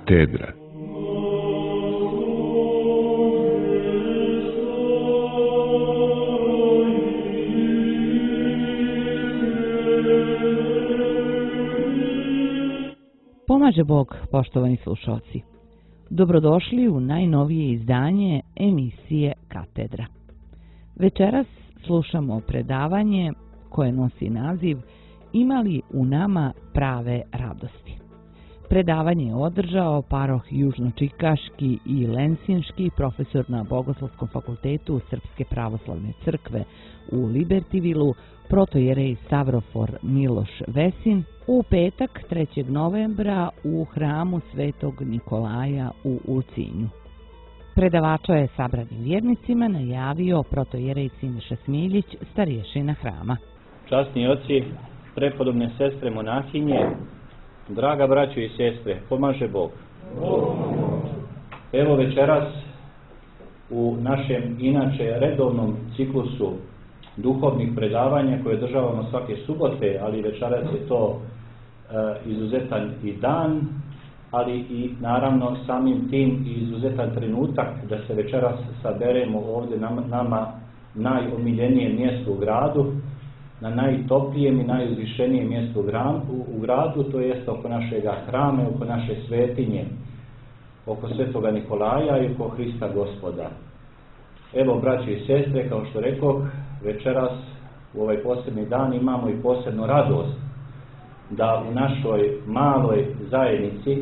Katedra. Pomaže Bog, poštovani slušalci. Dobrodošli u najnovije izdanje emisije Katedra. Večeras slušamo predavanje koje nosi naziv Ima li u nama prave radosti? Predavanje je održao paroh Južnočikaški i Lensinški, profesor na Bogoslovskom fakultetu Srpske pravoslavne crkve u Libertivilu, protojerej Savrofor Miloš Vesin, u petak 3. novembra u hramu Svetog Nikolaja u Ulcinju. Predavača je sabranim vjernicima najavio protojerej Siniša Smiljić, starješina hrama. Časni oci, prepodobne sestre monahinje, draga braćo i sestre, pomaže Bog. Evo večeras u našem inače redovnom ciklusu duhovnih predavanja koje održavamo svake subote, ali večeras je to izuzetan i dan, ali i naravno samim tim i izuzetan trenutak da se večeras saberemo ovdje nama najomiljenije mjesto u gradu, na najtoplijem i najuzvišenijem mjestu u gradu, to jest oko našega hrama, oko naše svetinje, oko Svetoga Nikolaja i oko Hrista Gospoda. Evo, braći i sestre, kao što rekoh, večeras u ovaj posebni dan imamo i posebnu radost da u našoj maloj zajednici,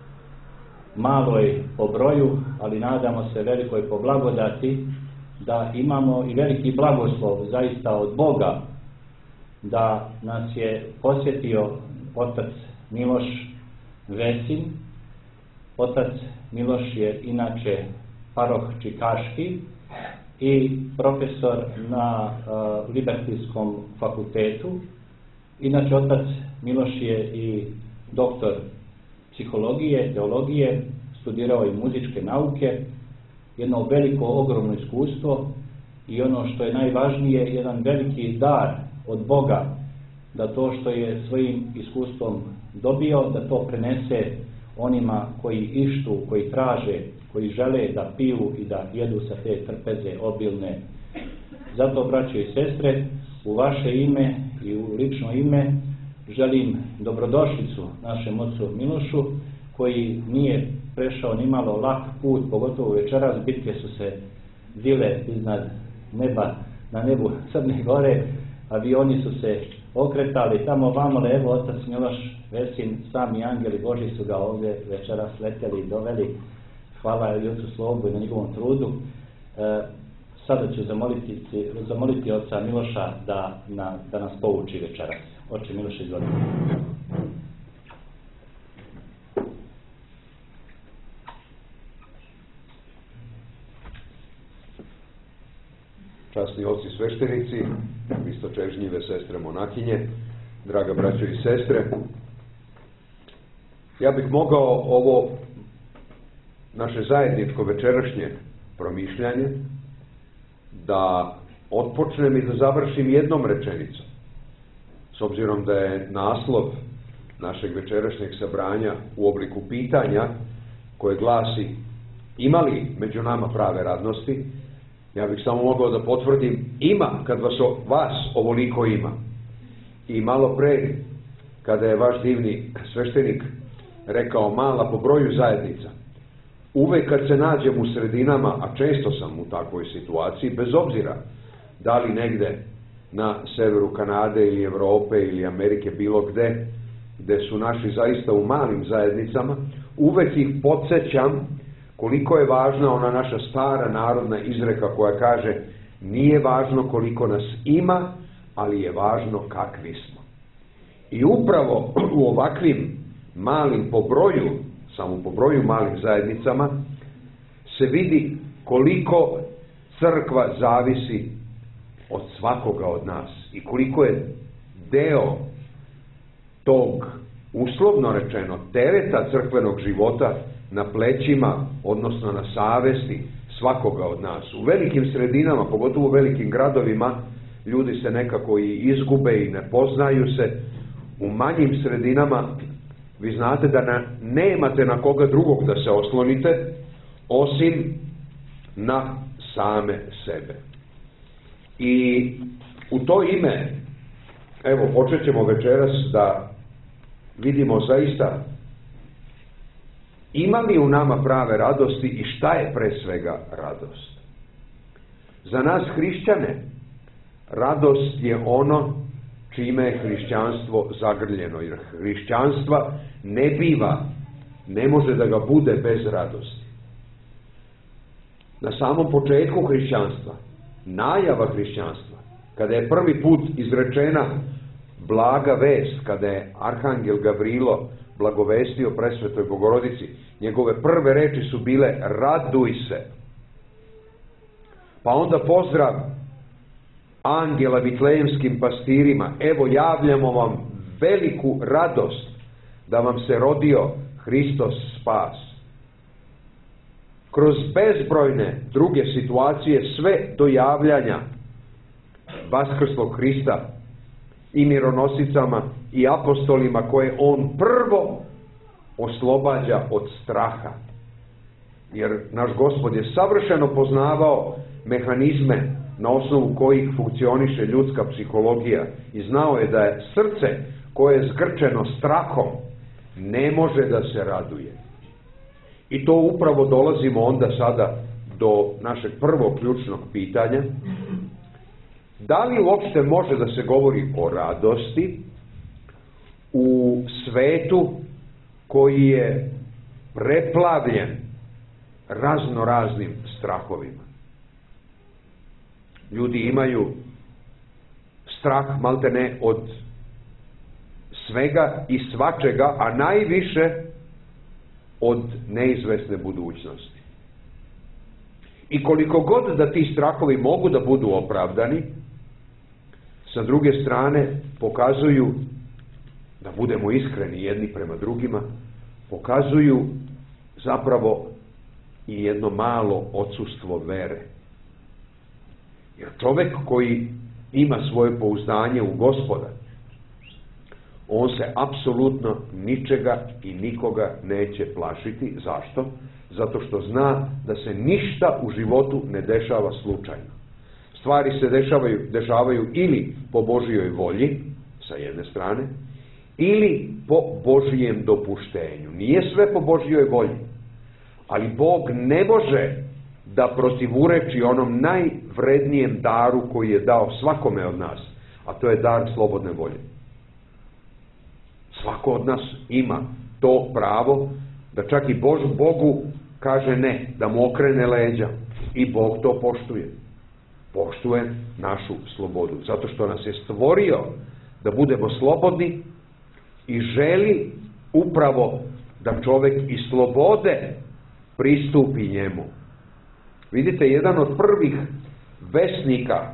maloj po broju, ali nadamo se velikoj po blagodati, da imamo i veliki blagoslov zaista od Boga, da nas je posjetio otac Miloš Vesin. Otac Miloš je inače paroh Čikaški i profesor na Libertijskom fakultetu. Inače, otac Miloš je i doktor psihologije, teologije, studirao i muzičke nauke, jedno veliko, ogromno iskustvo i ono što je najvažnije, jedan veliki dar od Boga, da to što je svojim iskustvom dobio, da to prenese onima koji ištu, koji traže, koji žele da piju i da jedu sa te trpeze obilne. Zato, braćo i sestre, u vaše ime i u lično ime želim dobrodošlicu našem ocu Milošu, koji nije prešao ni malo lak put, pogotovo večeras. Bitke su se vile iznad neba, na nebu Crne Gore, avioni su se okretali tamo vamo, evo otac Miloš Vesin, sami angeli Božji su ga ovdje večeras leteli i doveli. Hvala i ocu Slobu i na njegovom trudu. Sada ću zamoliti oca Miloša da nas pouči večeras. Oče Miloš, izvolite. Časni oci sveštenici, visočežnjive sestre monahinje, draga braćo i sestre, ja bih mogao ovo naše zajedničko večerašnje promišljanje da otpočnem i da završim jednom rečenicom, s obzirom da je naslov našeg večerašnjeg sabranja u obliku pitanja koje glasi: ima li među nama prave radnosti? Ja bih samo mogao da potvrdim, ima, kad vas ovoliko ima. I malo pre, kada je vaš divni sveštenik rekao mala po broju zajednica, uvek kad se nađem u sredinama, a često sam u takvoj situaciji, bez obzira da li negde na severu Kanade ili Evrope ili Amerike, bilo gde su naši zaista u malim zajednicama, uvek ih podsjećam koliko je važna ona naša stara narodna izreka koja kaže: nije važno koliko nas ima, ali je važno kakvi smo. I upravo u ovakvim malim po broju, samo po broju malim zajednicama, se vidi koliko crkva zavisi od svakoga od nas i koliko je deo tog, uslovno rečeno, tereta crkvenog života na plećima, odnosno na savesti svakoga od nas. U velikim sredinama, pogotovo u velikim gradovima, ljudi se nekako i izgube i ne poznaju se. U manjim sredinama vi znate da nemate na koga drugog da se oslonite, osim na same sebe. I u to ime, evo, počet ćemo večeras da vidimo zaista ima li u nama prave radosti i šta je pre svega radost. Za nas hrišćane radost je ono čime je hrišćanstvo zagrljeno, jer hrišćanstva ne biva, ne može da ga bude bez radosti. Na samom početku hrišćanstva, najava hrišćanstva, kada je prvi put izrečena blaga vest, kada je arhangel Gavrilo blagovestio presvetoj Bogorodici, njegove prve reči su bile raduj se. Pa onda pozdrav angela vitlejemskim pastirima, evo javljamo vam veliku radost da vam se rodio Hristos spas. Kroz bezbrojne druge situacije, sve do javljanja vaskrslog Hrista i mironosicama i apostolima koje on prvo oslobađa od straha. Jer naš Gospod je savršeno poznavao mehanizme na osnovu kojih funkcioniše ljudska psihologija i znao je da je srce koje je zgrčeno strahom ne može da se raduje. I to upravo dolazimo onda sada do našeg prvog ključnog pitanja. Da li uopšte može da se govori o radosti u svetu koji je preplavljen raznoraznim strahovima? Ljudi imaju strah maltene od svega i svačega, a najviše od neizvesne budućnosti. I koliko god da ti strahovi mogu da budu opravdani, sa druge strane pokazuju, da budemo iskreni jedni prema drugima, pokazuju zapravo i jedno malo odsustvo vere. Jer čovjek koji ima svoje pouzdanje u Gospoda, on se apsolutno ničega i nikoga neće plašiti. Zašto? Zato što zna da se ništa u životu ne dešava slučajno. Stvari se dešavaju ili po Božjoj volji, sa jedne strane, ili po Božjem dopuštenju. Nije sve po Božjoj volji, ali Bog ne može da protivureči onom najvrednijem daru koji je dao svakome od nas, a to je dar slobodne volje. Svako od nas ima to pravo da čak i Bogu kaže ne, da mu okrene leđa, i Bog to poštuje. Poštuje našu slobodu, zato što nas je stvorio da budemo slobodni i želi upravo da čovjek iz slobode pristupi njemu. Vidite, jedan od prvih vesnika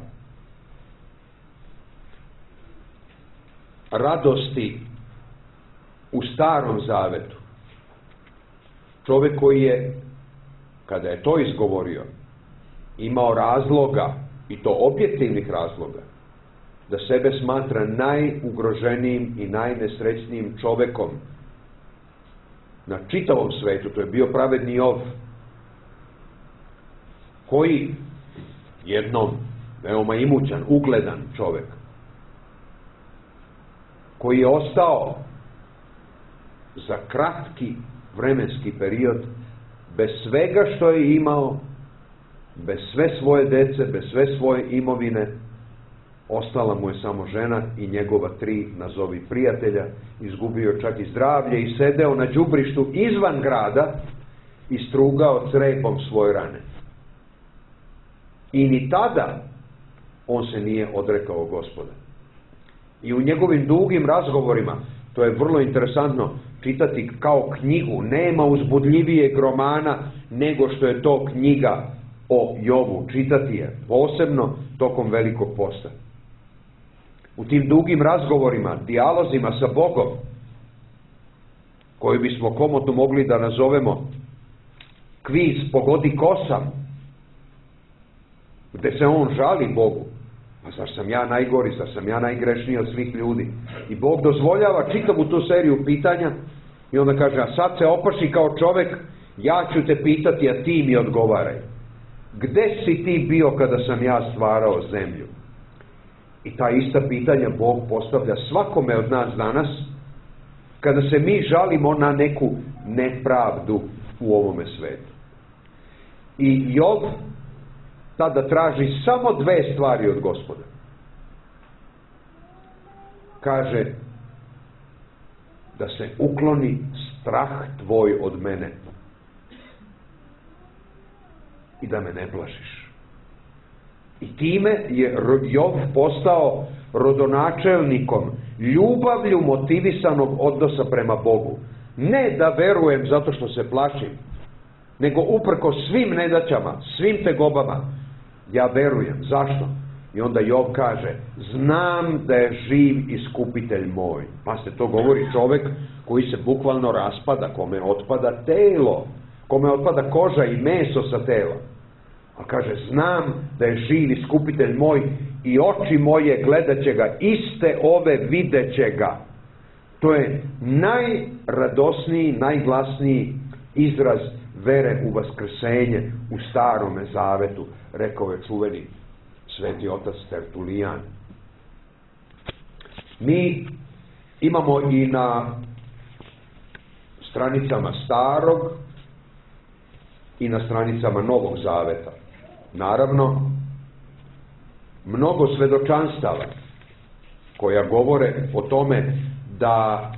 radosti u Starom Zavetu, čovjek koji je, kada je to izgovorio, imao razloga, i to objektivnih razloga, da sebe smatra najugroženijim i najnesrećnijim čovjekom na čitavom svetu, to je bio pravedni Jov, koji jednom veoma imućan, ugledan čovjek, koji je ostao za kratki vremenski period bez svega što je imao, bez sve svoje dece, bez sve svoje imovine, ostala mu je samo žena i njegova 3 nazovi prijatelja, izgubio čak i zdravlje i sedeo na đubrištu izvan grada i strugao crepom svoje rane. I ni tada on se nije odrekao Gospoda. I u njegovim dugim razgovorima, to je vrlo interesantno čitati kao knjigu, nema uzbudljivijeg romana nego što je to knjiga o Jovu, čitati je posebno tokom Velikog posta. U tim dugim razgovorima, dijalozima sa Bogom, koji bismo komotno mogli da nazovemo kviz pogodi ko sam, gde se on žali Bogu, a zar sam ja najgori, zar sam ja najgrešniji od svih ljudi, i Bog dozvoljava čitavu tu seriju pitanja I onda kaže, a sad se opaši kao čovek, ja ću te pitati, a ti mi odgovaraj. Gde si ti bio kada sam ja stvarao zemlju? I ta ista pitanja Bog postavlja svakome od nas danas, kada se mi žalimo na neku nepravdu u ovome svetu. I Jov tada traži samo dve stvari od Gospoda. Kaže da se ukloni strah tvoj od mene i da me ne plašiš. I time je Jov postao rodonačelnikom ljubavlju motivisanog odnosa prema Bogu. Ne da verujem zato što se plašim, nego uprko svim nedaćama, svim tegobama, ja verujem. Zašto? I onda Jov kaže, znam da je živ iskupitelj moj. Pa se to govori čovek koji se bukvalno raspada, kome otpada telo, kome otpada koža i meso sa tela. A kaže, znam da je živ iskupitelj moj i oči moje gledat će ga, iste ove vidjet će ga. To je najradosniji, najglasniji izraz vere u vaskrsenje u Starome Zavetu, rekao je čuveni sveti otac Tertulijan. Mi imamo i na stranicama Starog i na stranicama Novog Zaveta, naravno, mnogo svedočanstava koja govore o tome da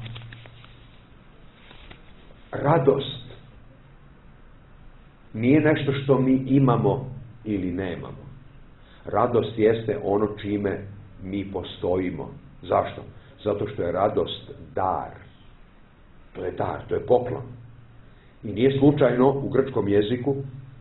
radost nije nešto što mi imamo ili nemamo. Radost jeste ono čime mi postojimo. Zašto? Zato što je radost dar. To je dar, to je poklon. I nije slučajno u grčkom jeziku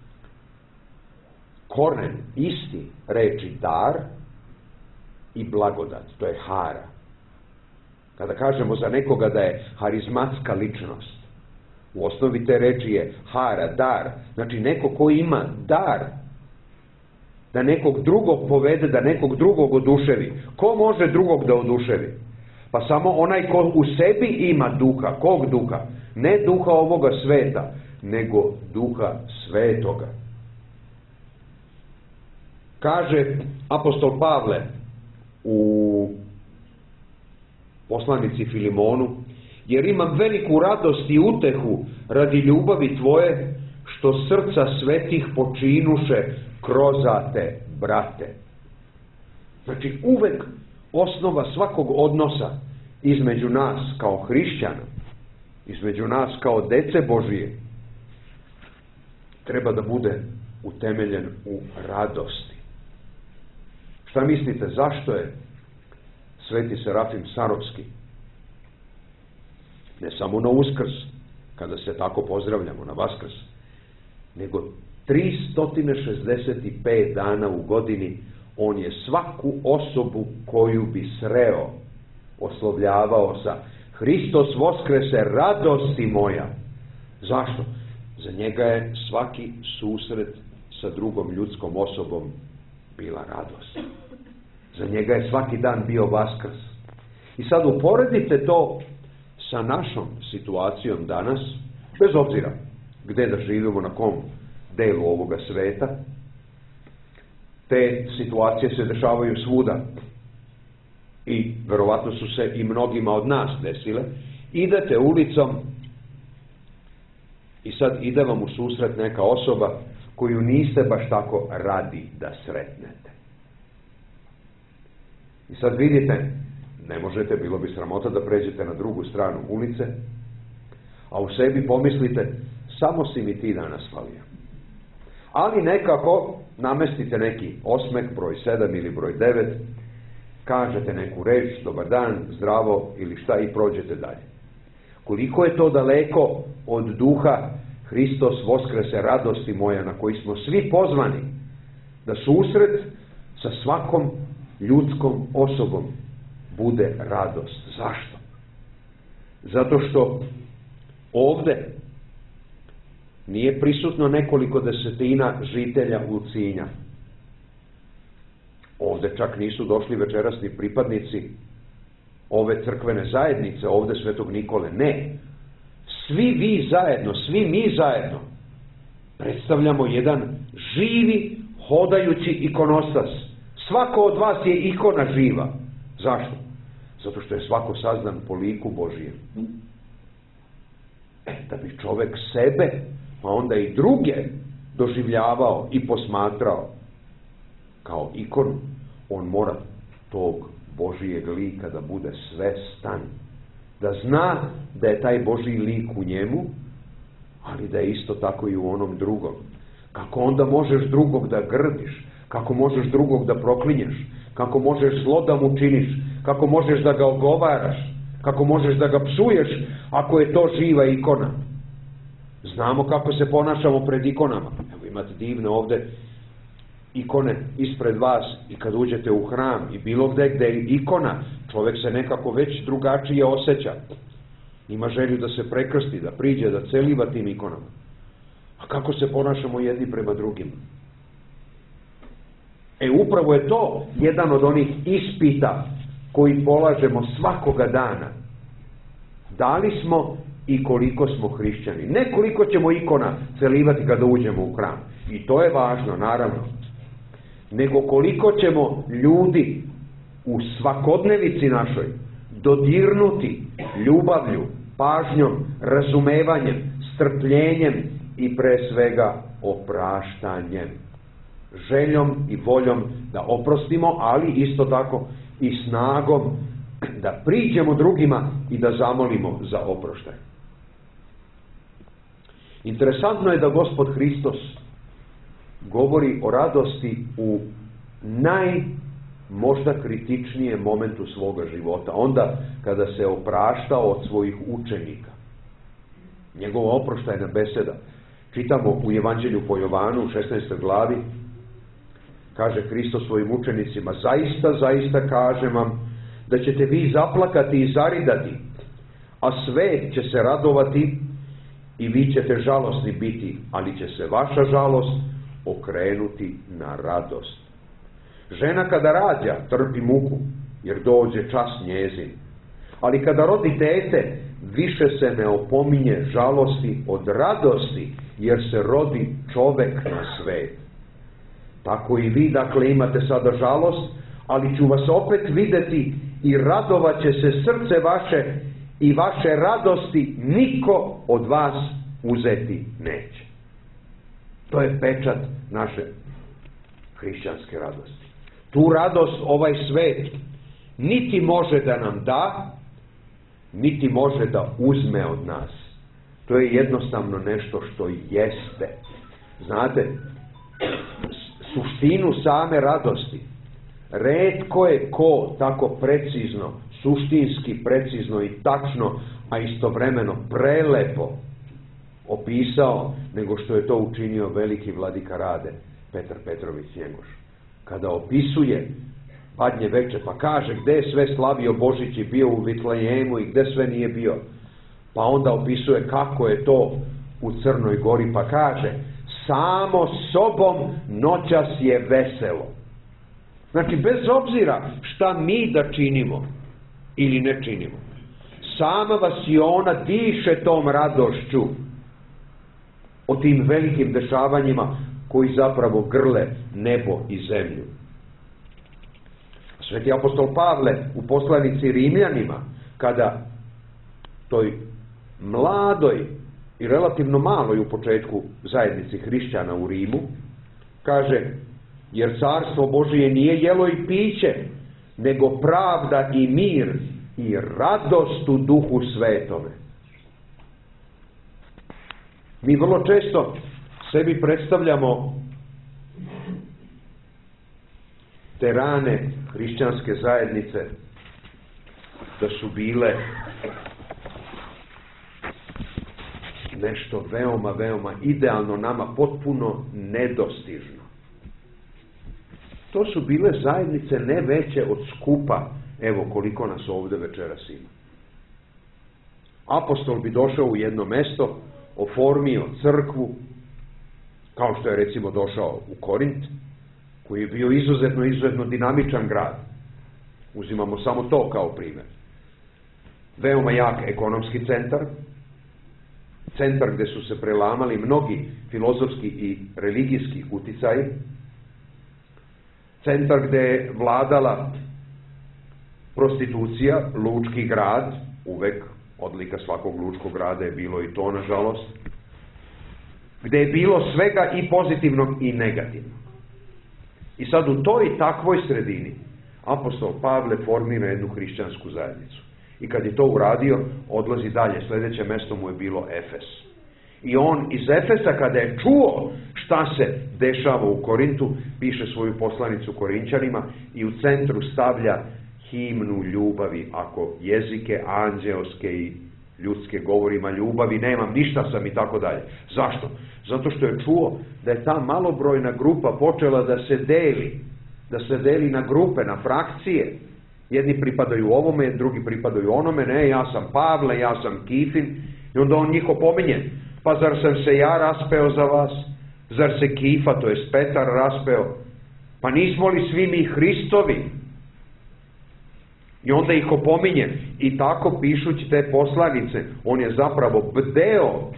koren isti reči dar i blagodat. To je hara. Kada kažemo za nekoga da je harizmatska ličnost, u osnovi te reči je hara, dar. Znači neko ko ima dar da nekog drugog povede, da nekog drugog oduševi. Ko može drugog da oduševi? Pa samo onaj ko u sebi ima duha. Kog duha? Ne duha ovoga sveta, nego duha svetoga. Kaže apostol Pavle u poslanici Filimonu, jer imam veliku radost i utehu radi ljubavi tvoje, što srca svetih počinuše krozate, brate. Znači, uvek osnova svakog odnosa između nas kao hrišćana, između nas kao dece Božije, treba da bude utemeljen u radosti. Šta mislite, zašto je sveti Serafim Sarovski, ne samo na Uskrs, kada se tako pozdravljamo na Vaskrs, nego 365 dana u godini on je svaku osobu koju bi sreo oslovljavao sa Hristos voskrese, radosti moja. Zašto? Za njega je svaki susret sa drugom ljudskom osobom bila radost. Za njega je svaki dan bio Vaskrs. I sad uporedite to sa našom situacijom danas, bez obzira gde da živimo, na kom delu ovoga sveta. Te situacije se dešavaju svuda i verovatno su se i mnogima od nas desile. Idete ulicom i sad ide vam u susret neka osoba koju niste baš tako radi da sretnete. I sad vidite, ne možete, bilo bi sramota da pređete na drugu stranu ulice, a u sebi pomislite, samo si mi ti danas falio. Ali nekako namestite neki osmeh, broj 7 ili broj 9, kažete neku reč, dobar dan, zdravo ili šta i prođete dalje. Koliko je to daleko od duha Hristos voskrese, radosti moja, na koji smo svi pozvani da susret sa svakom ljudskom osobom bude radost. Zašto? Zato što ovde nije prisutno nekoliko desetina žitelja Ulcinja. Ovde čak nisu došli večerasni pripadnici ove crkvene zajednice, ovde Svetog Nikole. Ne. svi vi zajedno, svi mi zajedno predstavljamo jedan živi, hodajući ikonostas. Svako od vas je ikona živa. Zašto? Zato što je svako sazdan po liku Božijem. Da bi čovjek sebe, pa onda i druge doživljavao i posmatrao kao ikonu, on mora tog Božijeg lika da bude svestan. Da zna da je taj Božji lik u njemu, ali da je isto tako i u onom drugom. Kako onda možeš drugog da grdiš? Kako možeš drugog da proklinješ? Kako možeš zlo da mu činiš? Kako možeš da ga ogovaraš? Kako možeš da ga psuješ ako je to živa ikona? Znamo kako se ponašamo pred ikonama. Evo imate divne ovde ikone ispred vas i kad uđete u hram i bilo gde je ikona, čovjek se nekako već drugačije osjeća. Ima želju da se prekrsti, da priđe, da celiva tim ikonama. A kako se ponašamo jedni prema drugima? Upravo je to jedan od onih ispita koji polažemo svakoga dana. Da li smo i koliko smo hrišćani? Ne koliko ćemo ikona celivati kada uđemo u hram. I to je važno, naravno. Nego koliko ćemo ljudi u svakodnevici našoj dodirnuti ljubavlju, pažnjom, razumevanjem, strpljenjem i pre svega opraštanjem. Željom i voljom da oprostimo, ali isto tako i snagom da priđemo drugima i da zamolimo za oproštaj. Interesantno je da Gospod Hristos govori o radosti u možda kritičnijem momentu svoga života, onda kada se opraštao od svojih učenika. Njegova oproštajna beseda. Čitamo u Evanđelju po Jovanu u 16. glavi, kaže Hristos svojim učenicima: zaista, zaista kažem vam da ćete vi zaplakati i zaridati, a svet će se radovati i vi ćete žalosni biti, ali će se vaša žalost okrenuti na radost. Žena kada rađa trpi muku, jer dođe čas njezin, ali kada rodi dete, više se ne opominje žalosti od radosti, jer se rodi čovek na svet. Tako i vi, dakle, imate sada žalost, ali ću vas opet videti i radovat će se srce vaše i vaše radosti niko od vas uzeti neće. To je pečat naše hrišćanske radosti. Tu radost ovaj svet niti može da nam da, niti može da uzme od nas. To je jednostavno nešto što jeste. Znate, suštinu same radosti retko je ko tako precizno, suštinski precizno i tačno, a istovremeno prelepo opisao nego što je to učinio veliki vladika Rade, Petar Petrović Njegoš. Kada opisuje Badnje veče, pa kaže gde je sve slavio Božić i bio u Vitlejemu i gde sve nije bio. Pa onda opisuje kako je to u Crnoj Gori, pa kaže samo sobom noćas je veselo. Znači, bez obzira šta mi da činimo ili ne činimo, sama vas i ona diše tom radošću o tim velikim dešavanjima koji zapravo grle nebo i zemlju. Sveti apostol Pavle u poslanici Rimljanima, kada toj mladoj i relativno maloj u početku zajednici hrišćana u Rimu, kaže: jer carstvo Božije nije jelo i piće, nego pravda i mir i radost u Duhu Svetome. Mi vrlo često sebi predstavljamo te rane hrišćanske zajednice da su bile nešto veoma, veoma idealno, nama potpuno nedostižno. To su bile zajednice ne veće od skupa, evo koliko nas ovdje večeras ima. Apostol bi došao u jedno mesto, oformio crkvu, kao što je recimo došao u Korint, koji je bio izuzetno dinamičan grad. Uzimamo samo to kao primjer. Veoma jak ekonomski centar, centar gde su se prelamali mnogi filozofski i religijski uticaji, centar gde je vladala prostitucija, lučki grad, uvek odlika svakog lučkog grada je bilo i to, nažalost, gde je bilo svega i pozitivnog i negativnog. I sad u toj takvoj sredini apostol Pavle formira jednu hrišćansku zajednicu. I kad je to uradio, odlazi dalje. Sljedeće mesto mu je bilo Efes. I on iz Efesa, kada je čuo šta se dešava u Korintu, piše svoju poslanicu Korinćanima i u centru stavlja himnu ljubavi. Ako jezike anđeoske i ljudske govorima ljubavi nemam, ništa sam i tako dalje. Zašto? Zato što je čuo da je ta malobrojna grupa počela da se deli na grupe, na frakcije. Jedni pripadaju ovome, drugi pripadaju onome, ne, ja sam Pavle, ja sam Kifin. I onda on njih opominje, pa zar sam se ja raspeo za vas? Zar se Kifa, to jest Petar, raspeo? Pa nismo li svi mi Hristovi? I onda ih opominje. I tako pišući te poslanice, on je zapravo bdeo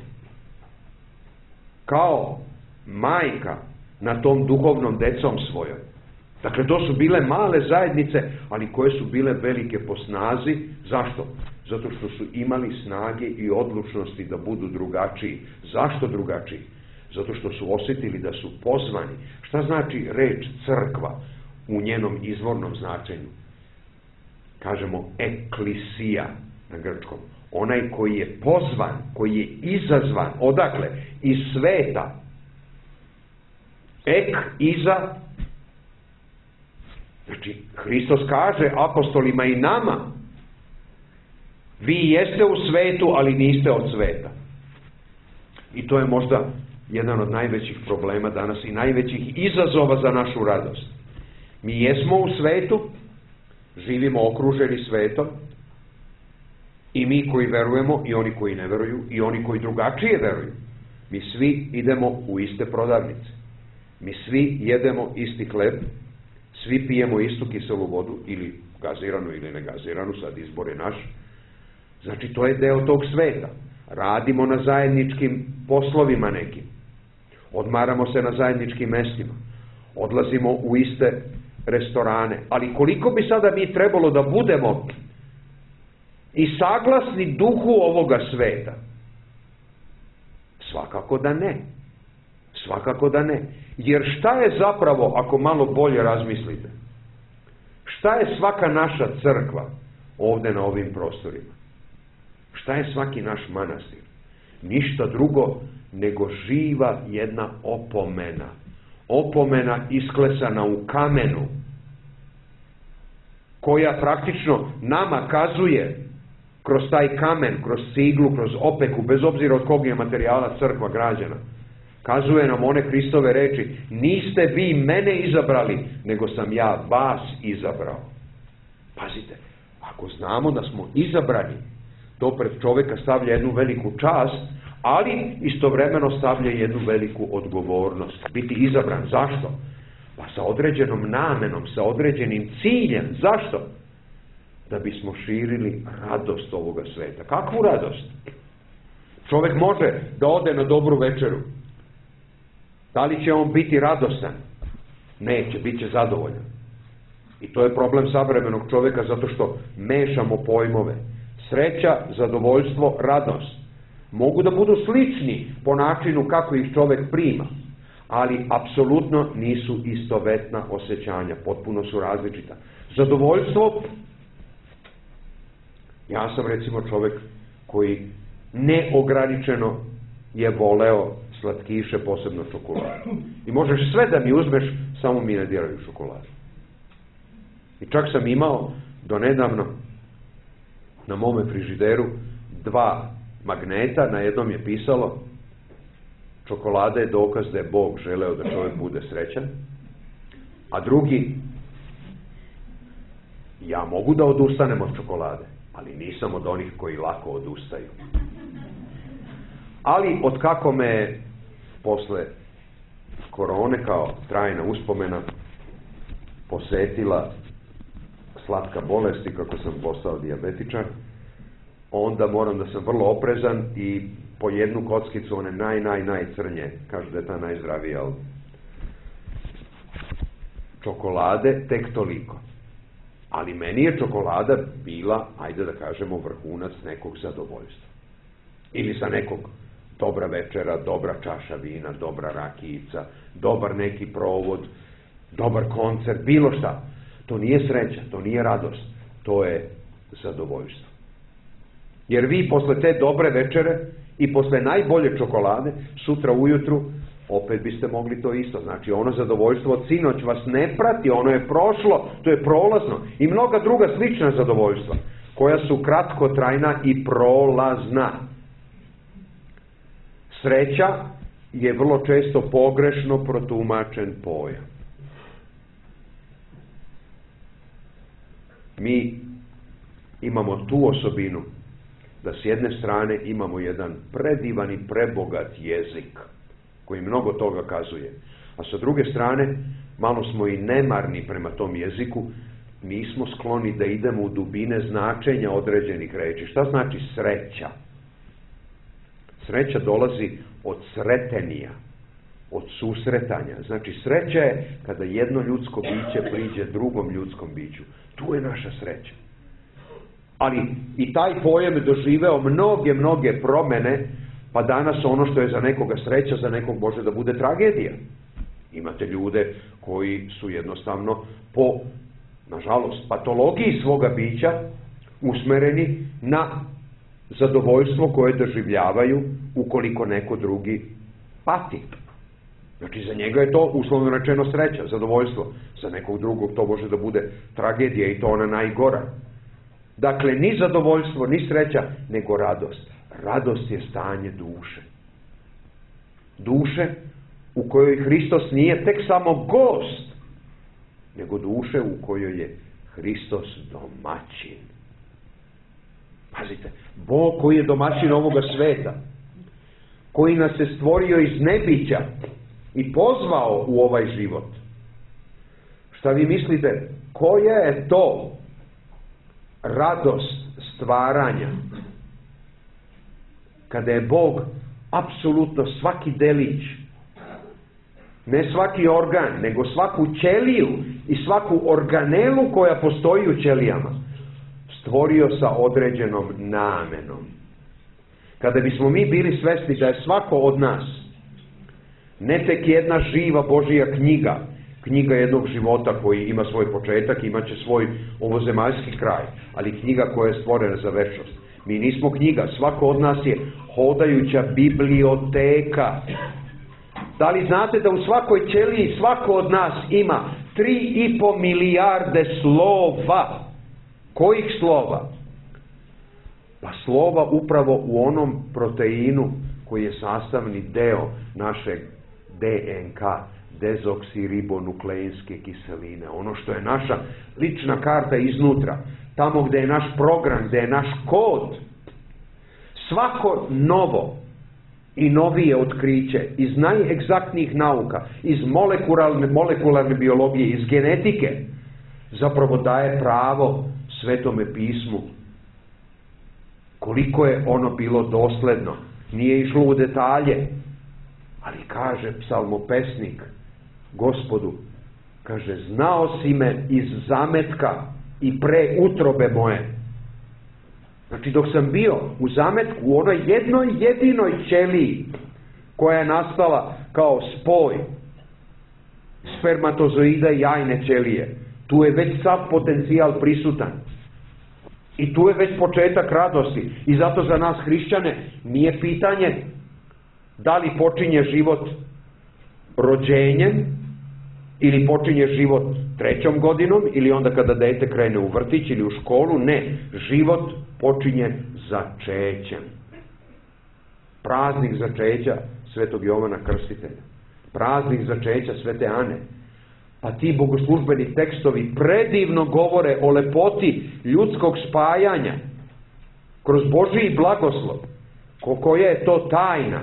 kao majka na tom duhovnom decom svojom. Dakle, to su bile male zajednice, ali koje su bile velike po snazi. Zašto? Zato što su imali snage i odlučnosti da budu drugačiji. Zašto drugačiji? Zato što su osjetili da su pozvani. Šta znači reč crkva u njenom izvornom značenju? Kažemo eklisija na grčkom. Onaj koji je pozvan, koji je izazvan. Odakle? Iz sveta. Ek, iza. Znači, Hristos kaže apostolima i nama, vi jeste u svetu, ali niste od sveta. I to je možda jedan od najvećih problema danas i najvećih izazova za našu radost. Mi jesmo u svetu, živimo okruženi svetom, i mi koji verujemo, i oni koji ne veruju, i oni koji drugačije veruju. Mi svi idemo u iste prodavnice. Mi svi jedemo isti hleb, svi pijemo istu kiselu vodu, ili gaziranu ili negaziranu, sad izbor je naš. Znači, to je deo tog sveta. Radimo na zajedničkim poslovima nekim. Odmaramo se na zajedničkim mestima. Odlazimo u iste restorane. Ali koliko bi sada mi trebalo da budemo i saglasni duhu ovoga sveta? Svakako da ne. Svakako da ne. Jer šta je zapravo, ako malo bolje razmislite, šta je svaka naša crkva ovde na ovim prostorima? Šta je svaki naš manastir? Ništa drugo nego živa jedna opomena. Opomena isklesana u kamenu, koja praktično nama kazuje kroz taj kamen, kroz ciglu, kroz opeku, bez obzira od kog je materijala crkva građana, kazuje nam one Hristove reči: niste vi mene izabrali, nego sam ja vas izabrao. Pazite, ako znamo da smo izabrani, to pred čovjeka stavlja jednu veliku čast, ali istovremeno stavlja jednu veliku odgovornost. Biti izabran. Zašto? Pa sa određenom namenom, sa određenim ciljem. Zašto? Da bismo širili radost ovoga sveta. Kakvu radost? Čovjek može da ode na dobru večeru. Da li će on biti radostan? Neće, bit će zadovoljan. I to je problem savremenog čovjeka, zato što mešamo pojmove. Sreća, zadovoljstvo, radost. Mogu da budu slični po načinu kako ih čovjek prima, ali apsolutno nisu istovetna osjećanja, potpuno su različita. Zadovoljstvo, ja sam recimo čovjek koji neograničeno je voleo slatkiše, posebno čokoladu. I možeš sve da mi uzmeš, samo mi ne diraju čokoladu. I čak sam imao do nedavno na mome frižideru 2 magneta, na jednom je pisalo: čokolada je dokaz da je Bog želeo da čovjek bude srećan, a drugi: ja mogu da odustanem od čokolade, ali nisam od onih koji lako odustaju. Ali od kako me posle korone kao trajna uspomena posetila slatka bolest i kako sam postao dijabetičar, onda moram da sam vrlo oprezan i po jednu kockicu, one najcrnje, kažu da je ta najzdravija od čokolade, tek toliko. Ali meni je čokolada bila, ajde da kažemo, vrhunac nekog zadovoljstva. Ili sa nekog dobra večera, dobra čaša vina, dobra rakijica, dobar neki provod, dobar koncert, bilo šta. To nije sreća, to nije radost, to je zadovoljstvo. Jer vi posle te dobre večere i posle najbolje čokolade, sutra ujutru, opet biste mogli to isto. Znači, ono zadovoljstvo od sinoć vas ne prati, ono je prošlo, to je prolazno. I mnoga druga slična zadovoljstva, koja su kratkotrajna i prolazna. Sreća je vrlo često pogrešno protumačen pojam. Mi imamo tu osobinu da s jedne strane imamo jedan predivan i prebogat jezik koji mnogo toga kazuje, a sa druge strane malo smo i nemarni prema tom jeziku, nismo skloni da idemo u dubine značenja određenih reči. Šta znači sreća? Sreća dolazi od sretenija, od susretanja. Znači sreća je kada jedno ljudsko biće priđe drugom ljudskom biću. Tu je naša sreća. Ali i taj pojam je doživeo mnoge promene, pa danas ono što je za nekoga sreća, za nekog može da bude tragedija. Imate ljude koji su jednostavno po, nažalost, patologiji svoga bića usmereni na zadovoljstvo koje doživljavaju ukoliko neko drugi pati. Znači za njega je to uslovno rečeno sreća, zadovoljstvo. Za nekog drugog to može da bude tragedija i to ona najgora. Dakle, ni zadovoljstvo, ni sreća, nego radost. Radost je stanje duše. Duše u kojoj Hristos nije tek samo gost, nego duše u kojoj je Hristos domaćin. Pazite, Bog koji je domaćin ovoga sveta, koji nas je stvorio iz nebića i pozvao u ovaj život. Šta vi mislite, koja je to radost stvaranja kada je Bog apsolutno svaki delić, ne svaki organ, nego svaku ćeliju i svaku organelu koja postoji u ćelijama stvorio sa određenom namenom. Kada bismo mi bili svesni da je svako od nas ne tek jedna živa Božja knjiga, knjiga jednog života koji ima svoj početak, imat će svoj ovozemaljski kraj, ali knjiga koja je stvorena za večnost. Mi nismo knjiga, svako od nas je hodajuća biblioteka. Da li znate da u svakoj ćeliji svako od nas ima 3,5 milijarde slova? Kojih slova? Pa slova upravo u onom proteinu koji je sastavni deo našeg DNK, dezoksiribonukleinske kiseline. Ono što je naša lična karta iznutra, tamo gdje je naš program, gdje je naš kod. Svako novo i novije otkriće iz najegzaktnijih nauka, iz molekularne biologije, iz genetike, zapravo daje pravo Svetome pismu. Koliko je ono bilo dosledno, nije išlo u detalje, ali kaže psalmopesnik Gospodu, kaže, znao si me iz zametka i pre utrobe moje. Znači dok sam bio u zametku, u onoj jednoj jedinoj ćeliji koja je nastala kao spoj spermatozoida i jajne ćelije, tu je već sav potencijal prisutan. I tu je već početak radosti. I zato za nas hrišćane nije pitanje da li počinje život rođenjem ili počinje život 3. godinom ili onda kada dete krene u vrtić ili u školu. Ne, život počinje začećem. Praznik začeća Svetog Jovana Krstitelja. Praznik začeća Svete Ane. Pa ti bogoslužbeni tekstovi predivno govore o lepoti ljudskog spajanja kroz Božji blagoslov. Koja je to tajna?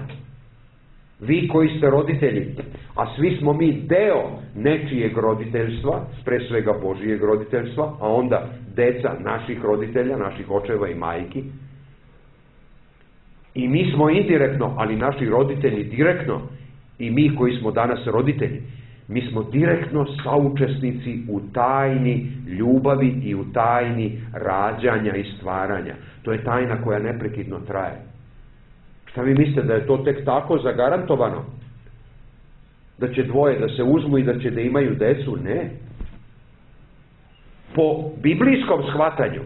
Vi koji ste roditelji, a svi smo mi deo nečijeg roditeljstva, pre svega Božijeg roditeljstva, a onda deca naših roditelja, naših očeva i majki. I mi smo indirektno, ali naši roditelji direktno, i mi koji smo danas roditelji, mi smo direktno saučesnici u tajni ljubavi i u tajni rađanja i stvaranja. To je tajna koja neprekidno traje. Šta vi mislite, da je to tek tako zagarantovano? Da će dvoje da se uzmu i da će da imaju decu? Ne. Po biblijskom shvatanju,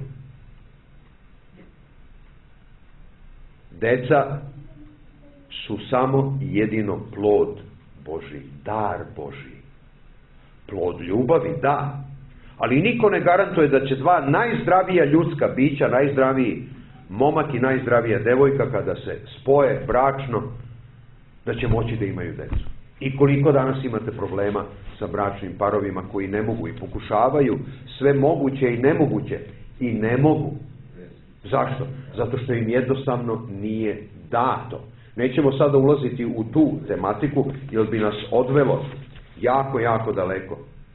deca su samo jedino plod Božji, dar Božji. Plod ljubavi, da. Ali niko ne garantuje da će dva najzdravija ljudska bića, najzdraviji momak i najzdravija devojka, kada se spoje bračno, da će moći da imaju decu. I koliko danas imate problema sa bračnim parovima koji ne mogu i pokušavaju sve moguće i nemoguće i ne mogu. Zašto? Zato što im jednostavno nije dato. Nećemo sada ulaziti u tu tematiku, jer bi nas odvelo jako, jako daleko.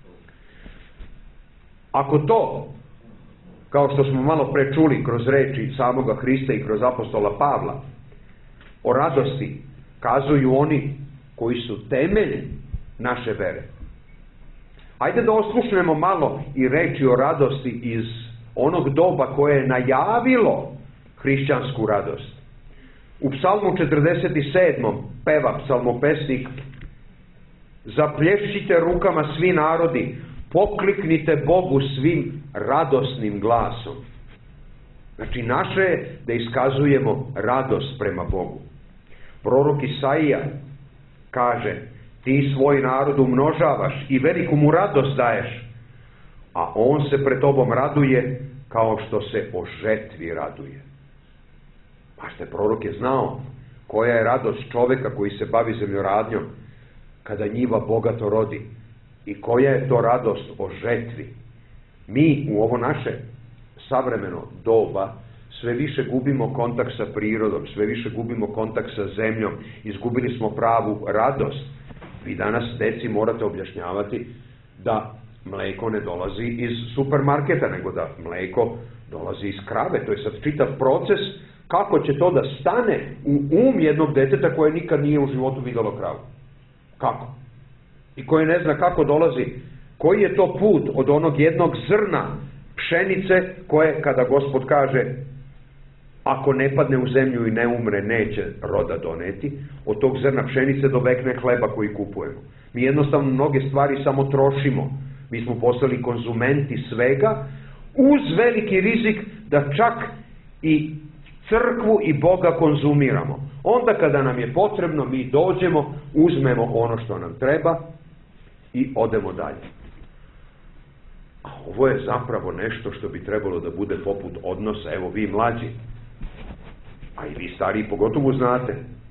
Ako to, kao što smo malo pre čuli kroz reči samoga Hrista i kroz apostola Pavla, o radosti kazuju oni koji su temelj naše vere. Ajde da oslušnemo malo i reči o radosti iz onog doba koje je najavilo hrišćansku radost. U psalmu 47. peva psalmopesnik: zaplješćite rukama svi narodi, pokliknite Bogu svim radosnim glasom. Znači, naše je da iskazujemo radost prema Bogu. Prorok Isaija kaže: ti svoj narod umnožavaš i veliku mu radost daješ, a on se pred tobom raduje kao što se o žetvi raduje. Pašte, prorok je znao koja je radost čoveka koji se bavi zemljoradnjom kada njiva bogato rodi i koja je to radost o žetvi. Mi u ovo naše savremeno doba sve više gubimo kontakt sa prirodom, sve više gubimo kontakt sa zemljom, izgubili smo pravu radost. Vi danas deci morate objašnjavati da mleko ne dolazi iz supermarketa, nego da mleko dolazi iz krave. To je sad čitav proces kako će to da stane u jednog deteta koje nikad nije u životu vidjelo kravu. Kako? I koje ne zna kako dolazi, koji je to put od onog jednog zrna pšenice koje, kada Gospod kaže, ako ne padne u zemlju i ne umre, neće roda doneti, od tog zrna pšenice do vekne hleba koji kupujemo. Mi jednostavno mnoge stvari samo trošimo. Mi smo postali konzumenti svega, uz veliki rizik da čak i crkvu i Boga konzumiramo. Onda kada nam je potrebno, mi dođemo, uzmemo ono što nam treba i odemo dalje. A ovo je zapravo nešto što bi trebalo da bude poput odnosa. Evo, vi mlađi, a i vi stariji pogotovo znate,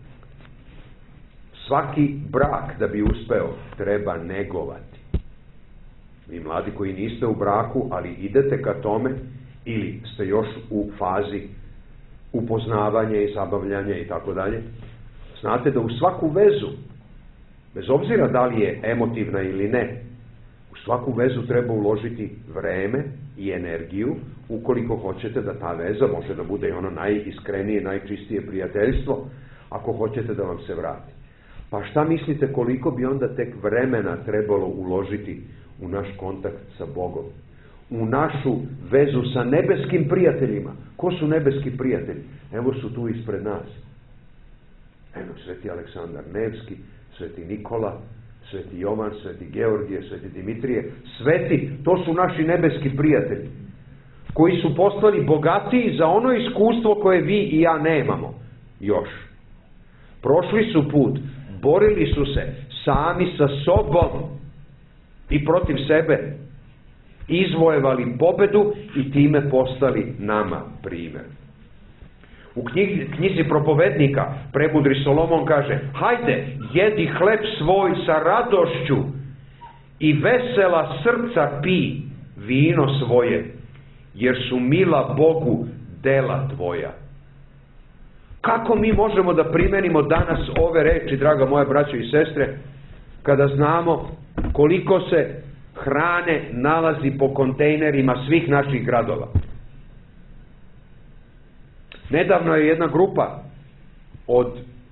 svaki brak da bi uspeo treba negovati. Vi mladi koji niste u braku, ali idete ka tome, ili ste još u fazi upoznavanja i zabavljanja i tako dalje, znate da u svaku vezu, bez obzira da li je emotivna ili ne, u svaku vezu treba uložiti vreme i energiju, ukoliko hoćete da ta veza može da bude ono najiskrenije, najčistije prijateljstvo, ako hoćete da vam se vrati. Pa šta mislite koliko bi onda tek vremena trebalo uložiti u naš kontakt sa Bogom? U našu vezu sa nebeskim prijateljima. Ko su nebeski prijatelji? Evo su tu ispred nas. Evo, sveti Aleksandar Nevski, sveti Nikola, sveti Jovan, sveti Georgije, sveti Dimitrije. Sveti, to su naši nebeski prijatelji, koji su postali bogatiji za ono iskustvo koje vi i ja nemamo još. Prošli su put, borili su se sami sa sobom i protiv sebe, izvojevali pobedu i time postali nama primjer. U knjizi Propovednika premudri Solomon kaže: hajde, jedi hleb svoj sa radošću i vesela srca pi vino svoje, jer su mila Bogu dela tvoja. Kako mi možemo da primenimo danas ove reči, draga moja braćo i sestre, kada znamo koliko se hrane nalazi po kontejnerima svih naših gradova? Nedavno je jedna grupa od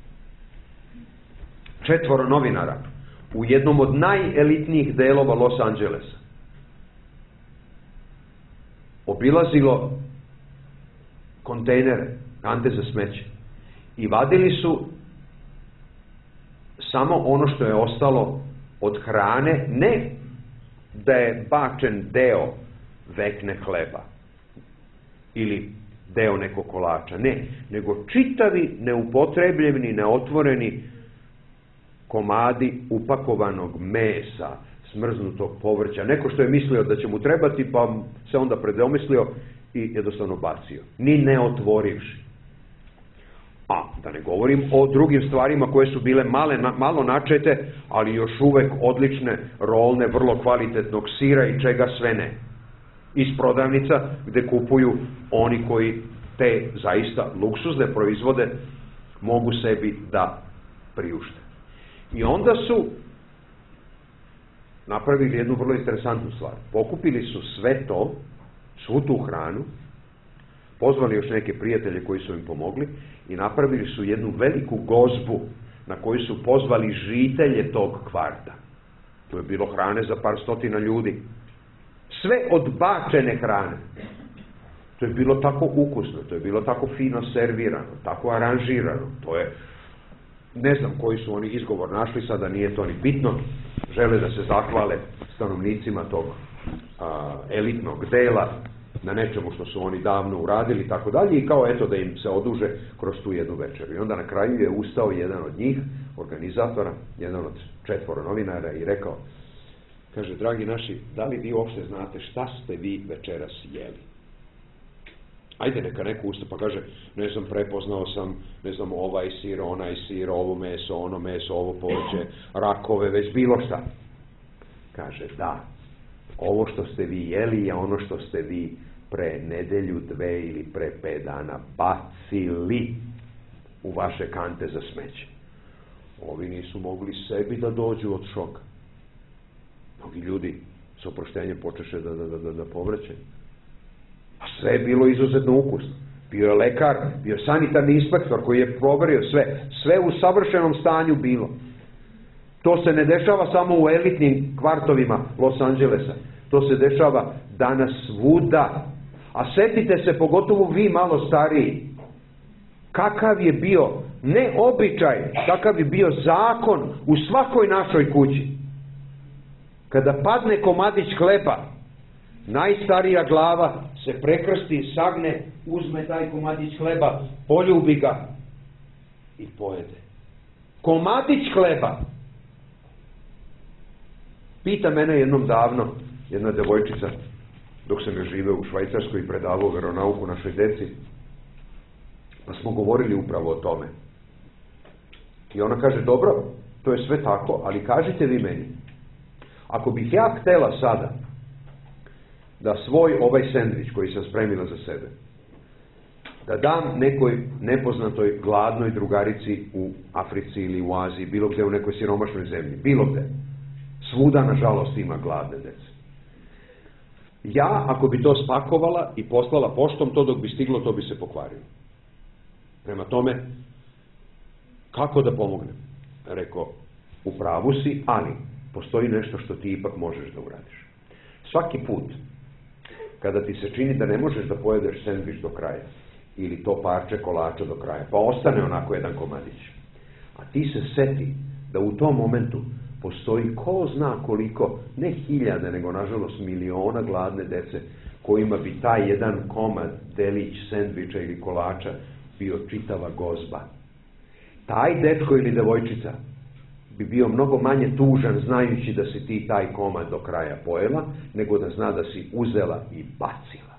4 novinara u jednom od najelitnijih delova Los Angelesa obilazilo kontejnere, kante za smeće i vadili su samo ono što je ostalo od hrane, ne da je bačen deo vekne hleba ili deo nekog kolača, ne, nego čitavi neupotrebljeni, neotvoreni komadi upakovanog mesa, smrznutog povrća, neko što je mislio da će mu trebati, pa se onda predomislio i jednostavno bacio, ni ne otvorivši. A da ne govorim o drugim stvarima koje su bile malo načete, ali još uvek odlične rolne, vrlo kvalitetnog sira i čega sve ne. Iz prodavnica gde kupuju oni koji te zaista luksuzne proizvode mogu sebi da priušte. I onda su napravili jednu vrlo interesantnu stvar. Pokupili su sve to, svu tu hranu, pozvali još neke prijatelje koji su im pomogli i napravili su jednu veliku gozbu na koju su pozvali žitelje tog kvarta. To je bilo hrane za par stotina ljudi. Sve odbačene hrane. To je bilo tako ukusno, to je bilo tako fino servirano, tako aranžirano. To je, ne znam koji su oni izgovor našli, sada nije to ni bitno. Žele da se zahvale stanovnicima tog elitnog dela na nečemu što su oni davno uradili i tako dalje i kao eto da im se oduže kroz tu jednu večeru. I onda na kraju je ustao jedan od njih, organizatora, jedan od 4 novinara i rekao, kaže, dragi naši, da li vi uopšte znate šta ste vi večeras jeli? Ajde, neka neko usta pa kaže, ne znam, prepoznao sam, ne znam, ovaj sir, onaj sir, ovo meso, ovo povrće, rakove, već bilo šta. Kaže, da, ovo što ste vi jeli je ono što ste vi pre nedelju, 2 ili pre 5 dana bacili u vaše kante za smeće. Ovi nisu mogli sebi da dođu od šoka. Mnogi ljudi s oproštenjem počeše da povraćaju. A sve je bilo izuzetno ukusno. Bio je lekar, bio je sanitarni inspektor koji je proverio sve u savršenom stanju bilo. To se ne dešava samo u elitnim kvartovima Los Angelesa. To se dešava danas svuda. A setite se, pogotovo vi malo stariji, kakav je bio, ne običaj, kakav je bio zakon u svakoj našoj kući. Kada padne komadić hleba, najstarija glava se prekrsti, sagne, uzme taj komadić hleba, poljubi ga i pojede. Komadić hleba. Pita mene jednom davno jedna devojčica, dok sam još živeo u Švajcarskoj i predavao veronauku našoj deci, pa smo govorili upravo o tome. I ona kaže, dobro, to je sve tako, ali kažite vi meni, ako bih ja htela sada da svoj ovaj sendvič koji sam spremila za sebe, da dam nekoj nepoznatoj gladnoj drugarici u Africi ili u Aziji, bilo gde u nekoj siromašnoj zemlji, bilo gde, svuda nažalost ima gladne dece. Ja, ako bi to spakovala i poslala poštom, to dok bi stiglo, to bi se pokvarilo. Prema tome, kako da pomognem? Rekao, u pravu si, ali postoji nešto što ti ipak možeš da uradiš. Svaki put, kada ti se čini da ne možeš da pojedeš sendvič do kraja, ili to parče kolača do kraja, pa ostane onako jedan komadić, a ti se seti da u tom momentu postoji ko zna koliko, ne hiljade, nego nažalost miliona gladne dece, kojima bi taj jedan komad, delić sendviča ili kolača bio čitava gozba. Taj dečko ili devojčica bi bio mnogo manje tužan znajući da si ti taj komad do kraja pojela, nego da zna da si uzela i bacila.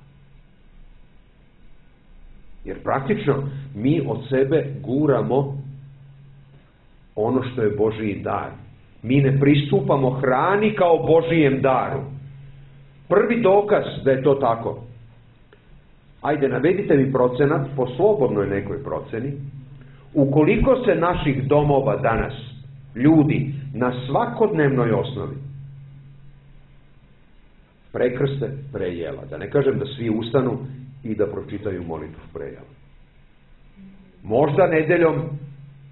Jer praktično mi od sebe guramo ono što je Božiji dar. Mi ne pristupamo hrani kao Božijem daru. Prvi dokaz da je to tako. Ajde, navedite mi procenat, po slobodnoj nekoj proceni, ukoliko se naših domova danas ljudi na svakodnevnoj osnovi prekrste prejela. Da ne kažem da svi ustanu i da pročitaju molitvu prejela. Možda nedeljom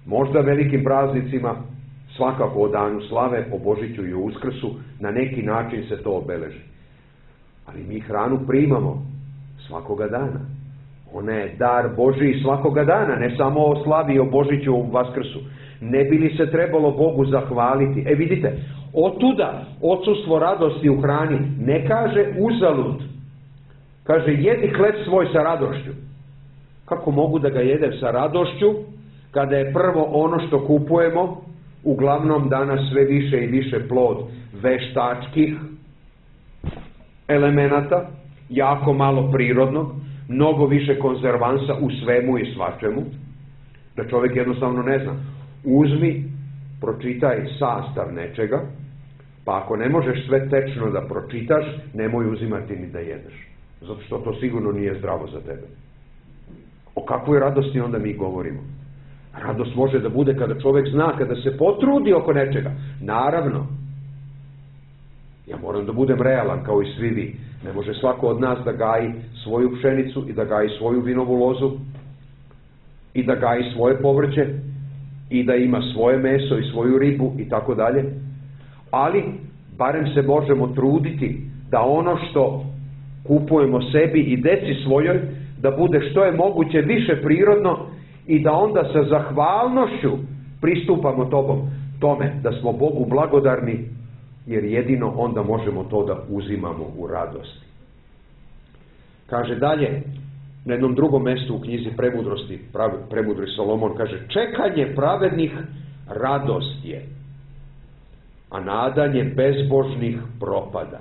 možda velikim praznicima, svakako o danu slave, o Božiću i o Uskrsu, na neki način se to obeleži. Ali mi hranu primamo svakoga dana. Ona je dar Božiji svakoga dana, ne samo o slavi, o Božiću, o Vaskrsu. Ne bi li se trebalo Bogu zahvaliti? Vidite, otuda odsustvo radosti u hrani ne kaže uzalud. Kaže, jedi hleb svoj sa radošću. Kako mogu da ga jedem sa radošću, kada je prvo ono što kupujemo, uglavnom danas sve više i više plod veštačkih elemenata, jako malo prirodnog, mnogo više konzervansa u svemu i svačemu, da čovjek jednostavno ne zna. Uzmi, pročitaj sastav nečega, pa ako ne možeš sve tečno da pročitaš, nemoj uzimati ni da jedeš. Zato što to sigurno nije zdravo za tebe. O kakvoj radosti onda mi govorimo? Radost može da bude kada čovjek zna, kada se potrudi oko nečega. Naravno, ja moram da budem realan kao i svi vi. Ne može svako od nas da gaji svoju pšenicu i da gaji svoju vinovu lozu i da gaji svoje povrće i da ima svoje meso i svoju ribu i tako dalje. Ali, barem se možemo truditi da ono što kupujemo sebi i deci svojoj, da bude što je moguće više prirodno i da onda sa zahvalnošću pristupamo tome da smo Bogu blagodarni, jer jedino onda možemo to da uzimamo u radosti. Kaže dalje, na jednom drugom mjestu u knjizi Premudrosti, Premudri Solomon kaže, čekanje pravednih radost je, a nadanje bezbožnih propada.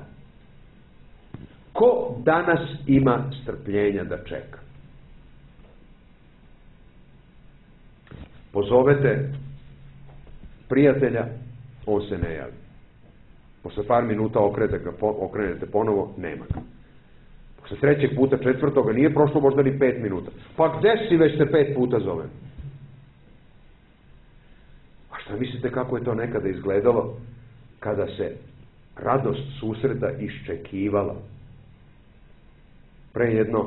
Ko danas ima strpljenja da čeka? Pozovete prijatelja, on se ne javi. Posle par minuta okrenete ponovo, nema ga. Posle trećeg puta, četvrtoga, nije prošlo možda ni 5 minuta. Pa gde si, već te 5 puta zovem? A šta mislite kako je to nekada izgledalo kada se radost susreta iščekivala? Pre jedno,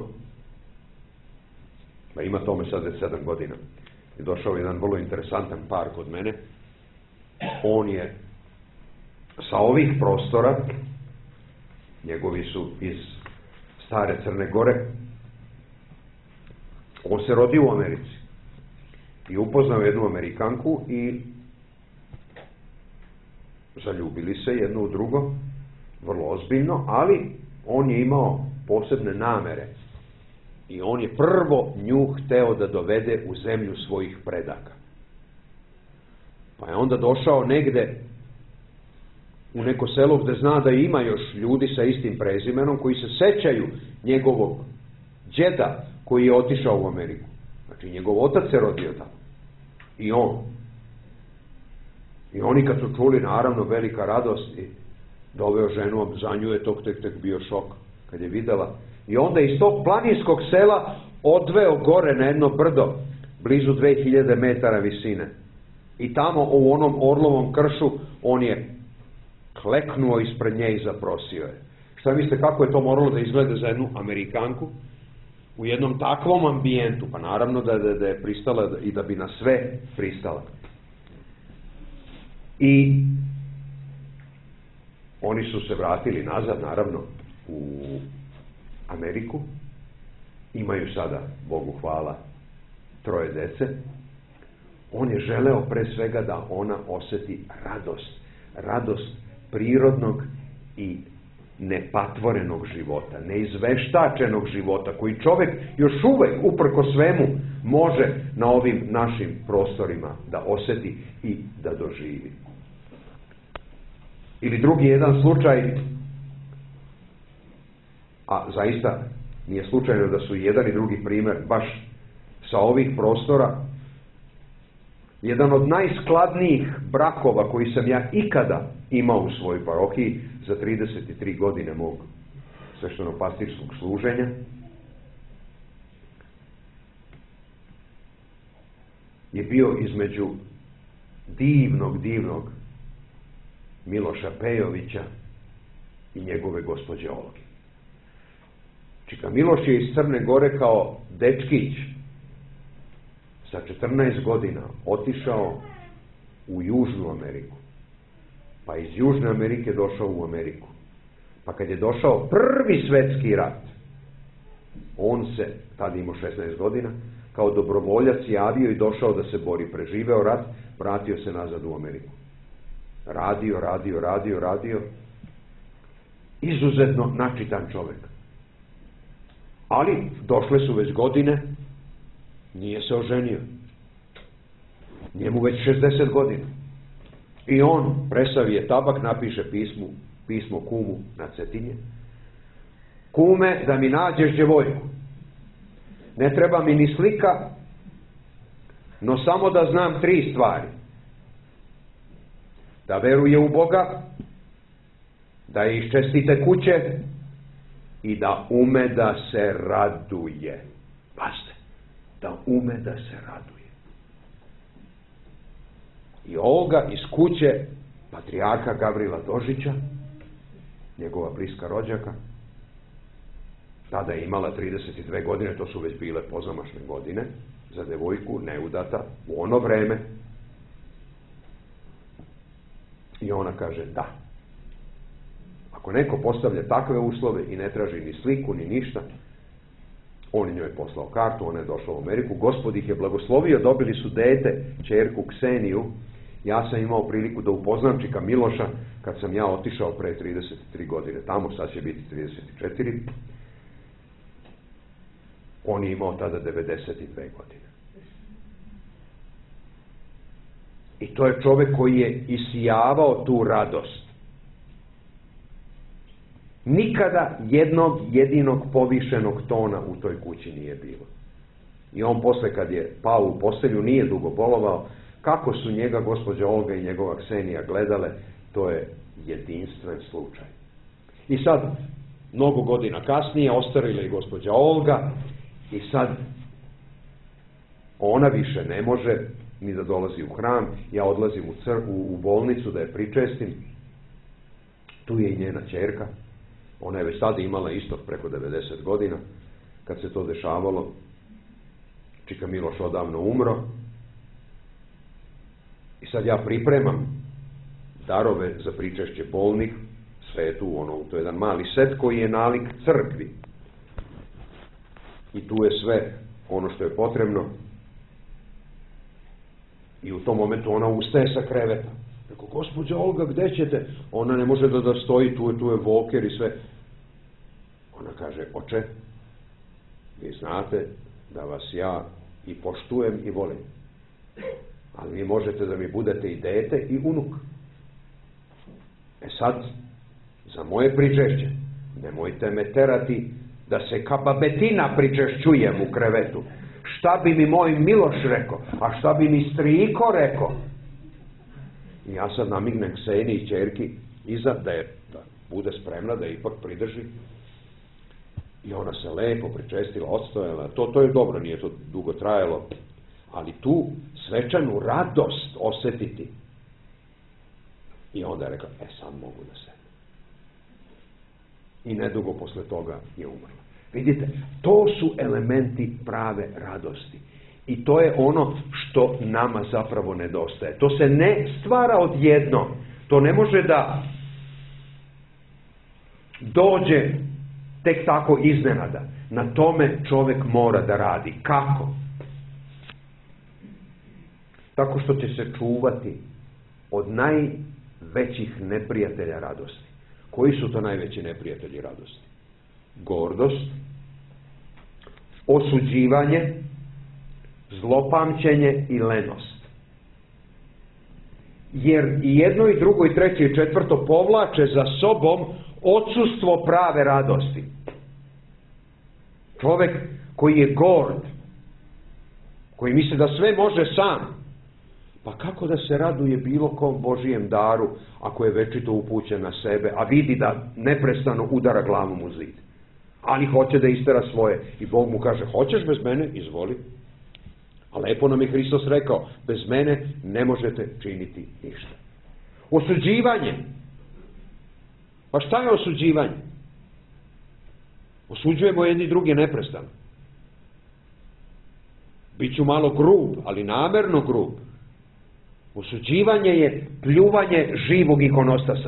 ima tome sad 7 godina, je došao jedan vrlo interesantan par kod mene. On je sa ovih prostora, njegovi su iz stare Crne Gore, on se rodio u Americi i upoznao jednu Amerikanku i zaljubili se jedno u drugo, vrlo ozbiljno, ali on je imao posebne namere i on je prvo nju hteo da dovede u zemlju svojih predaka. Pa je onda došao negde u neko selo gde zna da ima još ljudi sa istim prezimenom koji se sećaju njegovog đeda koji je otišao u Ameriku. Znači njegov otac se rodio tamo. I on. I oni kad su čuli, naravno, velika radost i doveo ženu, za nju je to tek bio šok kad je videla. I onda iz tog planinskog sela odveo gore na jedno brdo, blizu 2000 metara visine. I tamo u onom orlovom kršu on je kleknuo ispred nje i zaprosio je. Šta mislite kako je to moralo da izgleda za jednu Amerikanku? U jednom takvom ambijentu, pa naravno da je pristala i da bi na sve pristala. I oni su se vratili nazad, naravno, u Ameriku. Imaju sada, Bogu hvala, 3 dece. On je želeo pre svega da ona osjeti radost prirodnog i nepatvorenog života, neizveštačenog života, koji čovjek još uvek, uprko svemu, može na ovim našim prostorima da osjeti i da doživi. Ili drugi jedan slučaj, a zaista nije slučajno da su jedan i drugi primjer baš sa ovih prostora, jedan od najskladnijih brakova koji sam ja ikada imao u svojoj parohiji za 33 godine mog svešteno-pastirskog služenja. Je bio između divnog Miloša Pejovića i njegove gospođe Olge. Čika Miloš je iz Crne Gore kao dečkić sa 14 godina otišao u Južnu Ameriku, pa iz Južne Amerike došao u Ameriku. Pa kad je došao prvi svjetski rat, on se, tada imao 16 godina, kao dobrovoljac javio i došao da se bori. Preživeo rat, vratio se nazad u Ameriku. Radio. Izuzetno načitan čovjek. Ali došle su već godine, nije se oženio. Njemu već 60 godina. I on presavije tabak, napiše pismo kumu na Cetinje. Kume, da mi nađeš djevojku. Ne treba mi ni slika, no samo da znam 3 stvari. Da veruje u Boga, da je iz čestite kuće i da ume da se raduje. Pazite, da ume da se raduje. I ovoga iz kuće patrijarha Gavrila Dožića, njegova bliska rođaka, tada je imala 32 godine, to su već bile pozamašne godine, za devojku neudata u ono vreme. I ona kaže da. Ako neko postavlja takve uslove i ne traži ni sliku, ni ništa, on je njoj poslao kartu, ona je došla u Ameriku, Gospod ih je blagoslovio, dobili su dete, ćerku Kseniju. Ja sam imao priliku da upoznam čika Miloša kad sam ja otišao pre 33 godine. Tamo sad će biti 34. On je imao tada 92 godine. I to je čovjek koji je isijavao tu radost. Nikada jednog jedinog povišenog tona u toj kući nije bilo. I on posle kad je pao u postelju, nije dugo bolovao. Kako su njega gospođa Olga i njegova Ksenija gledale, to je jedinstven slučaj. I sad, mnogo godina kasnije, ostarila i gospođa Olga i sad ona više ne može ni da dolazi u hram. Ja odlazim u bolnicu da je pričestim. Tu je i njena ćerka. Ona je već tada imala isto preko 90 godina. Kad se to dešavalo, čika Miloš odavno umro. I sad ja pripremam darove za pričešće bolnih, svetu, to je jedan mali set koji je nalik crkvi. I tu je sve ono što je potrebno. I u tom momentu ona ustaje sa kreveta. Rekao, gospođa Olga, gde ćete? Ona ne može da stoji, tu je voker i sve. Ona kaže, oče, vi znate da vas ja i poštujem i volim. Ali vi možete da mi budete i dete i unuk. E sad, za moje pričešće, nemojte me terati da se ka babetina pričešćujem u krevetu. Šta bi mi moj Miloš rekao? A šta bi mi striko rekao? I ja sad namignem Kseni i ćerki iza da bude spremna, da ipak pridrži. I ona se lepo pričestila, odstojala. To je dobro, nije to dugo trajalo. Ali tu svečanu radost osjetiti. I onda je rekao, sad mogu da se. I nedugo posle toga je umrla. Vidite, to su elementi prave radosti. I to je ono što nama zapravo nedostaje. To se ne stvara odjednom. To ne može da dođe tek tako iznenada. Na tome čovjek mora da radi. Kako? Tako što će se čuvati od najvećih neprijatelja radosti. Koji su to najveći neprijatelji radosti? Gordost, osuđivanje, zlopamćenje i lenost. Jer i jedno i drugo i treće i četvrto povlače za sobom odsustvo prave radosti. Čovjek koji je gord, koji misli da sve može sam, pa kako da se raduje bilo kom Božijem daru ako je večito upućen na sebe, a vidi da neprestano udara glavom u zid. Ali hoće da istera svoje. I Bog mu kaže, hoćeš bez mene? Izvoli. A lepo nam je Hristos rekao, bez mene ne možete činiti ništa. Osuđivanje. Pa šta je osuđivanje? Osuđujemo jedni druge neprestano. Biću malo grub, ali namerno grub. Osuđivanje je pljuvanje živog ikonostasa.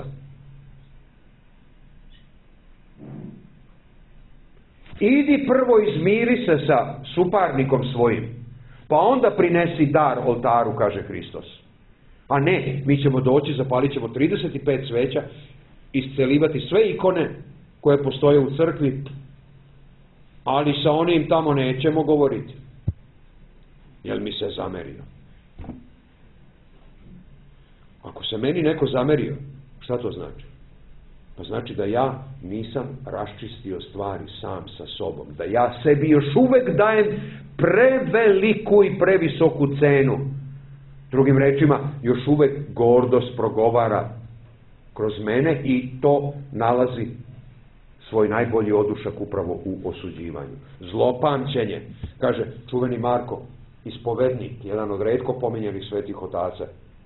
Idi prvo izmiri se sa suparnikom svojim, pa onda prinesi dar oltaru, kaže Hristos. A ne, mi ćemo doći, zapalit ćemo 35 sveća, iscelivati sve ikone koje postoje u crkvi, ali sa onim tamo nećemo govoriti. Jel mi se zamerio? Ako se meni neko zamerio, šta to znači? Pa znači da ja nisam raščistio stvari sam sa sobom. Da ja sebi još uvek dajem preveliku i previsoku cenu. Drugim rečima, još uvek gordost progovara kroz mene i to nalazi svoj najbolji odušak upravo u osuđivanju. Zlopamćenje, kaže čuveni Marko, ispovednik, jedan od retko pominjenih svetih otaca.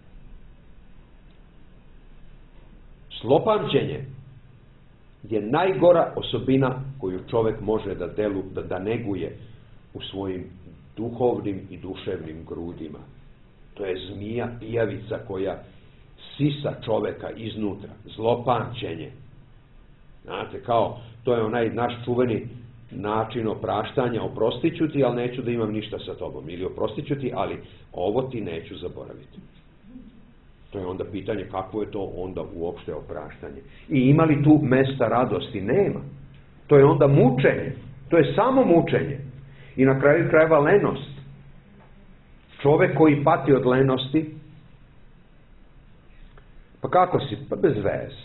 Zlopamćenje je najgora osobina koju čovjek može da neguje u svojim duhovnim i duševnim grudima. To je zmija pijavica koja sisa čovjeka iznutra. Zlopamćenje. Znate, kao, to je onaj naš čuveni način opraštanja. Oprostit ću ti, ali neću da imam ništa sa tobom. Ili oprostit ću ti, ali ovo ti neću zaboraviti. To je onda pitanje kako je to onda uopšte opraštanje. I ima li tu mesta radosti? Nema. To je onda mučenje. To je samo mučenje. I na kraju krajeva lenost. Čovjek koji pati od lenosti, pa kako si? Pa bez veze.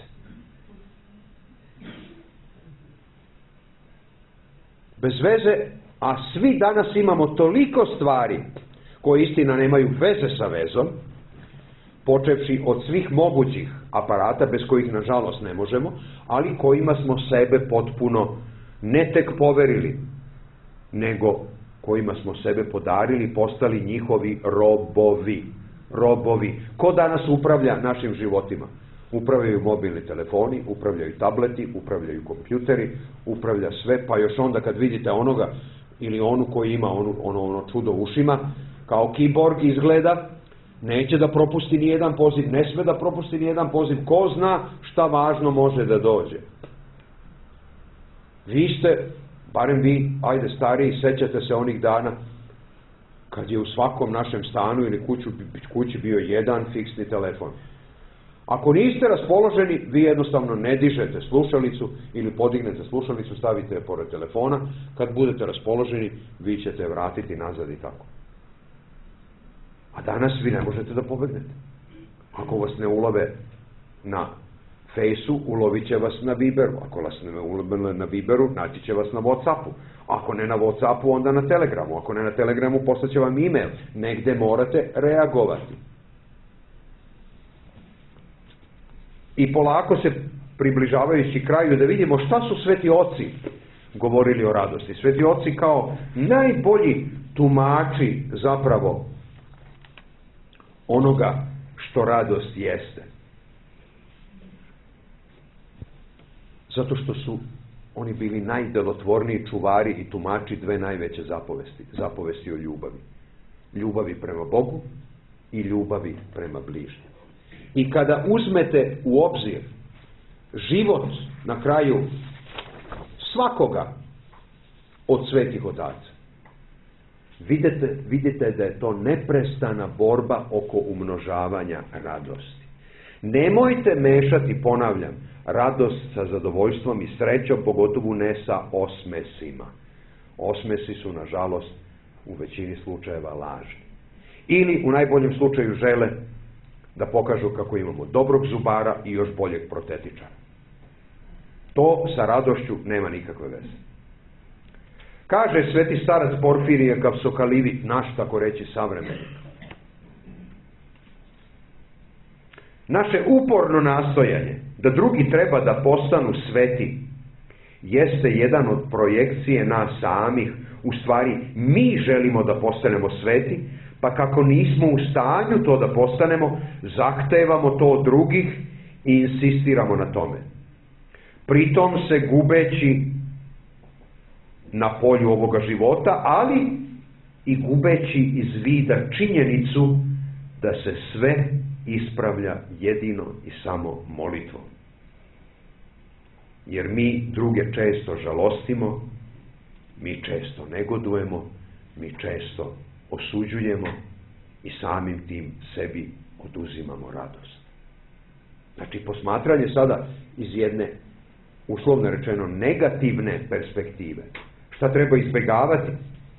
Bez veze, a svi danas imamo toliko stvari koje istina nemaju veze sa vezom, počevši od svih mogućih aparata, bez kojih nažalost ne možemo, ali kojima smo sebe potpuno ne tek poverili, nego kojima smo sebe podarili, postali njihovi robovi. Robovi. Ko danas upravlja našim životima? Upravljaju mobilni telefoni, upravljaju tableti, upravljaju kompjuteri, upravlja sve, pa još onda kad vidite onoga ili onu koji ima ono čudo u ušima, kao kiborg izgleda, neće da propusti ni jedan poziv, ne sme da propusti ni jedan poziv, ko zna šta važno može da dođe. Vi ste, barem vi, ajde stariji, sećate se onih dana kad je u svakom našem stanu ili kući bio jedan fiksni telefon. Ako niste raspoloženi, vi jednostavno ne dižete slušalicu ili podignete slušalicu, stavite je pored telefona. Kad budete raspoloženi, vi ćete vratiti nazad i tako. A danas vi ne možete da pobegnete. Ako vas ne ulove na Fejsu, ulovit će vas na Viberu. Ako vas ne ulove na Viberu, naći će vas na Whatsappu. Ako ne na Whatsappu, onda na Telegramu. Ako ne na Telegramu, poslaće vam e-mail. Negde morate reagovati. I polako se približavajući kraju da vidimo šta su sveti oci govorili o radosti. Sveti oci kao najbolji tumači zapravo onoga što radost jeste. Zato što su oni bili najdelotvorniji čuvari i tumači dve najveće zapovesti. Zapovesti o ljubavi. Ljubavi prema Bogu i ljubavi prema bližnjem. I kada uzmete u obzir život na kraju svakoga od svetih otaca, vidite da je to neprestana borba oko umnožavanja radosti. Nemojte mešati, ponavljam, radost sa zadovoljstvom i srećom, pogotovo ne sa osmesima. Osmesi su, nažalost, u većini slučajeva lažni. Ili, u najboljem slučaju, žele da pokažu kako imamo dobrog zubara i još boljeg protetičara. To sa radošću nema nikakve veze. Kaže sveti starac Porfirije Kapsokalivit, naš tako reći savremenik. Naše uporno nastojanje da drugi treba da postanu sveti jeste jedan od projekcije nas samih. U stvari, mi želimo da postanemo sveti, pa kako nismo u stanju to da postanemo, zahtevamo to od drugih i insistiramo na tome. Pritom se gubeći na polju ovoga života, ali i gubeći iz vida činjenicu da se sve ispravlja jedino i samo molitvom. Jer mi druge često žalostimo, mi često negodujemo, mi često osuđujemo i samim tim sebi oduzimamo radost. Znači, posmatranje sada iz jedne, uslovno rečeno, negativne perspektive. Šta treba izbjegavati?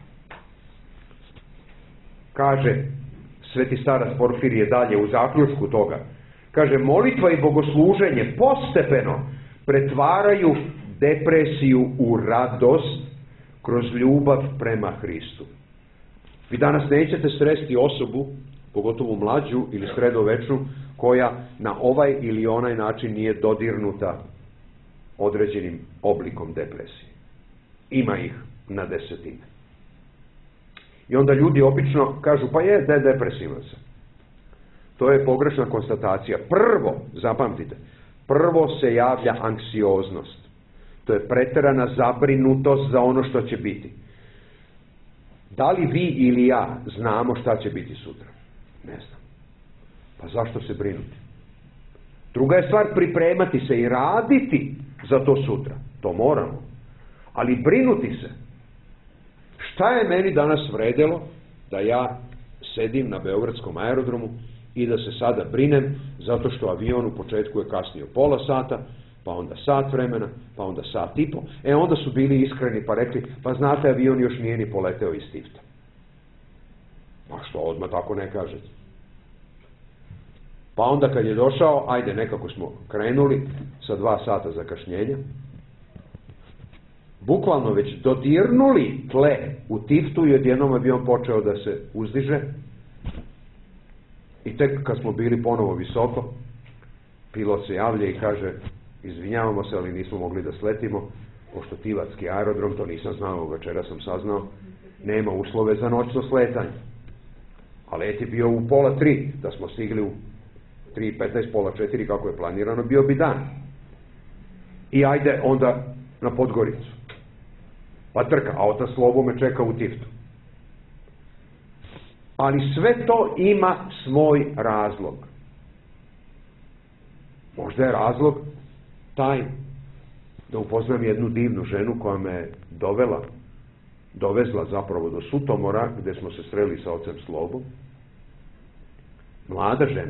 Kaže sveti starac Porfirije dalje u zaključku toga. Kaže, molitva i bogosluženje postepeno pretvaraju depresiju u radost kroz ljubav prema Hristu. Vi danas nećete sresti osobu, pogotovo mlađu ili sredovečnu, koja na ovaj ili onaj način nije dodirnuta određenim oblikom depresije. Ima ih na desetine. I onda ljudi obično kažu, pa je, da je depresivan sam. To je pogrešna konstatacija. Prvo, zapamtite, prvo se javlja anksioznost. To je preterana zabrinutost za ono što će biti. Da li vi ili ja znamo šta će biti sutra? Ne znam. Pa zašto se brinuti? Druga je stvar pripremati se i raditi za to sutra. To moramo. Ali brinuti se. Šta je meni danas vredelo da ja sedim na beogradskom aerodromu i da se sada brinem zato što avion u početku je kasnio pola sata, pa onda sat vremena, pa onda sat i po. Onda su bili iskreni pa rekli, pa znate, avion još nije ni poleteo iz Tifta. Pa što odmah tako ne kažete? Pa onda kad je došao, ajde, nekako smo krenuli sa 2 sata zakašnjenja, bukvalno već dodirnuli tle u Tiftu i odjednom avion počeo da se uzdiže. I tek kad smo bili ponovo visoko, pilot se javlja i kaže, izvinjavamo se, ali nismo mogli da sletimo, pošto Tivatski aerodrom, to nisam znao, večera sam saznao, nema uslove za noćno sletanje. A let je bio u 2:30, da smo stigli u 3:15, 3:45, kako je planirano, bio bi dan. I ajde onda na Podgoricu. Pa trka, a otac Slobo me čeka u Tiftu. Ali sve to ima svoj razlog. Možda je razlog taj da upoznam jednu divnu ženu koja me dovezla zapravo do Sutomora, gdje smo se sreli sa ocem Slobom. Mlada žena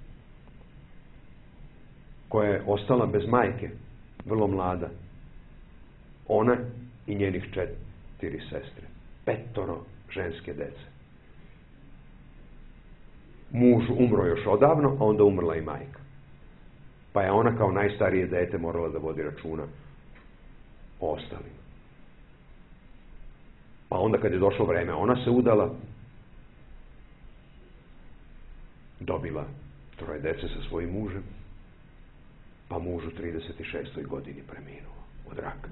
koja je ostala bez majke, vrlo mlada. Ona i njenih 4 sestre. 5 ženske dece. Muž umro još odavno, a onda umrla i majka. Pa je ona kao najstarije dete morala da vodi računa o ostalima. Pa onda kad je došlo vreme, ona se udala, dobila 3 dece sa svojim mužem, pa muž u 36. godini preminuo od raka.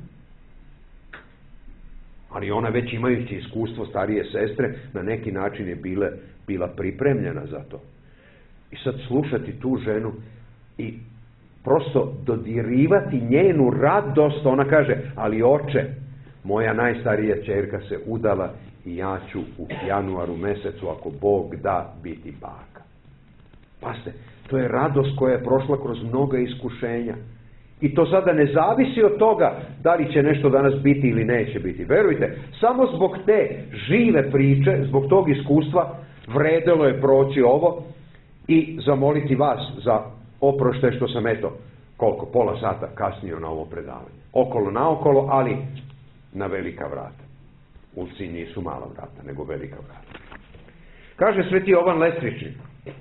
Ali ona već imajući iskustvo starije sestre, na neki način je bila pripremljena za to. I sad slušati tu ženu i prosto dodirivati njenu radost, ona kaže, ali oče, moja najstarija ćerka se udala i ja ću u januaru mesecu, ako Bog da, biti baka. Pazite, to je radost koja je prošla kroz mnoga iskušenja. I to sada ne zavisi od toga da li će nešto danas biti ili neće biti. Verujte, samo zbog te žive priče, zbog tog iskustva, vredelo je proći ovo i zamoliti vas za oproštaj što sam koliko, pola sata kasnio na ovo predavanje. Okolo naokolo, ali na velika vrata. Ulici nisu mala vrata, nego velika vrata. Kaže sveti Jovan Lestričnik,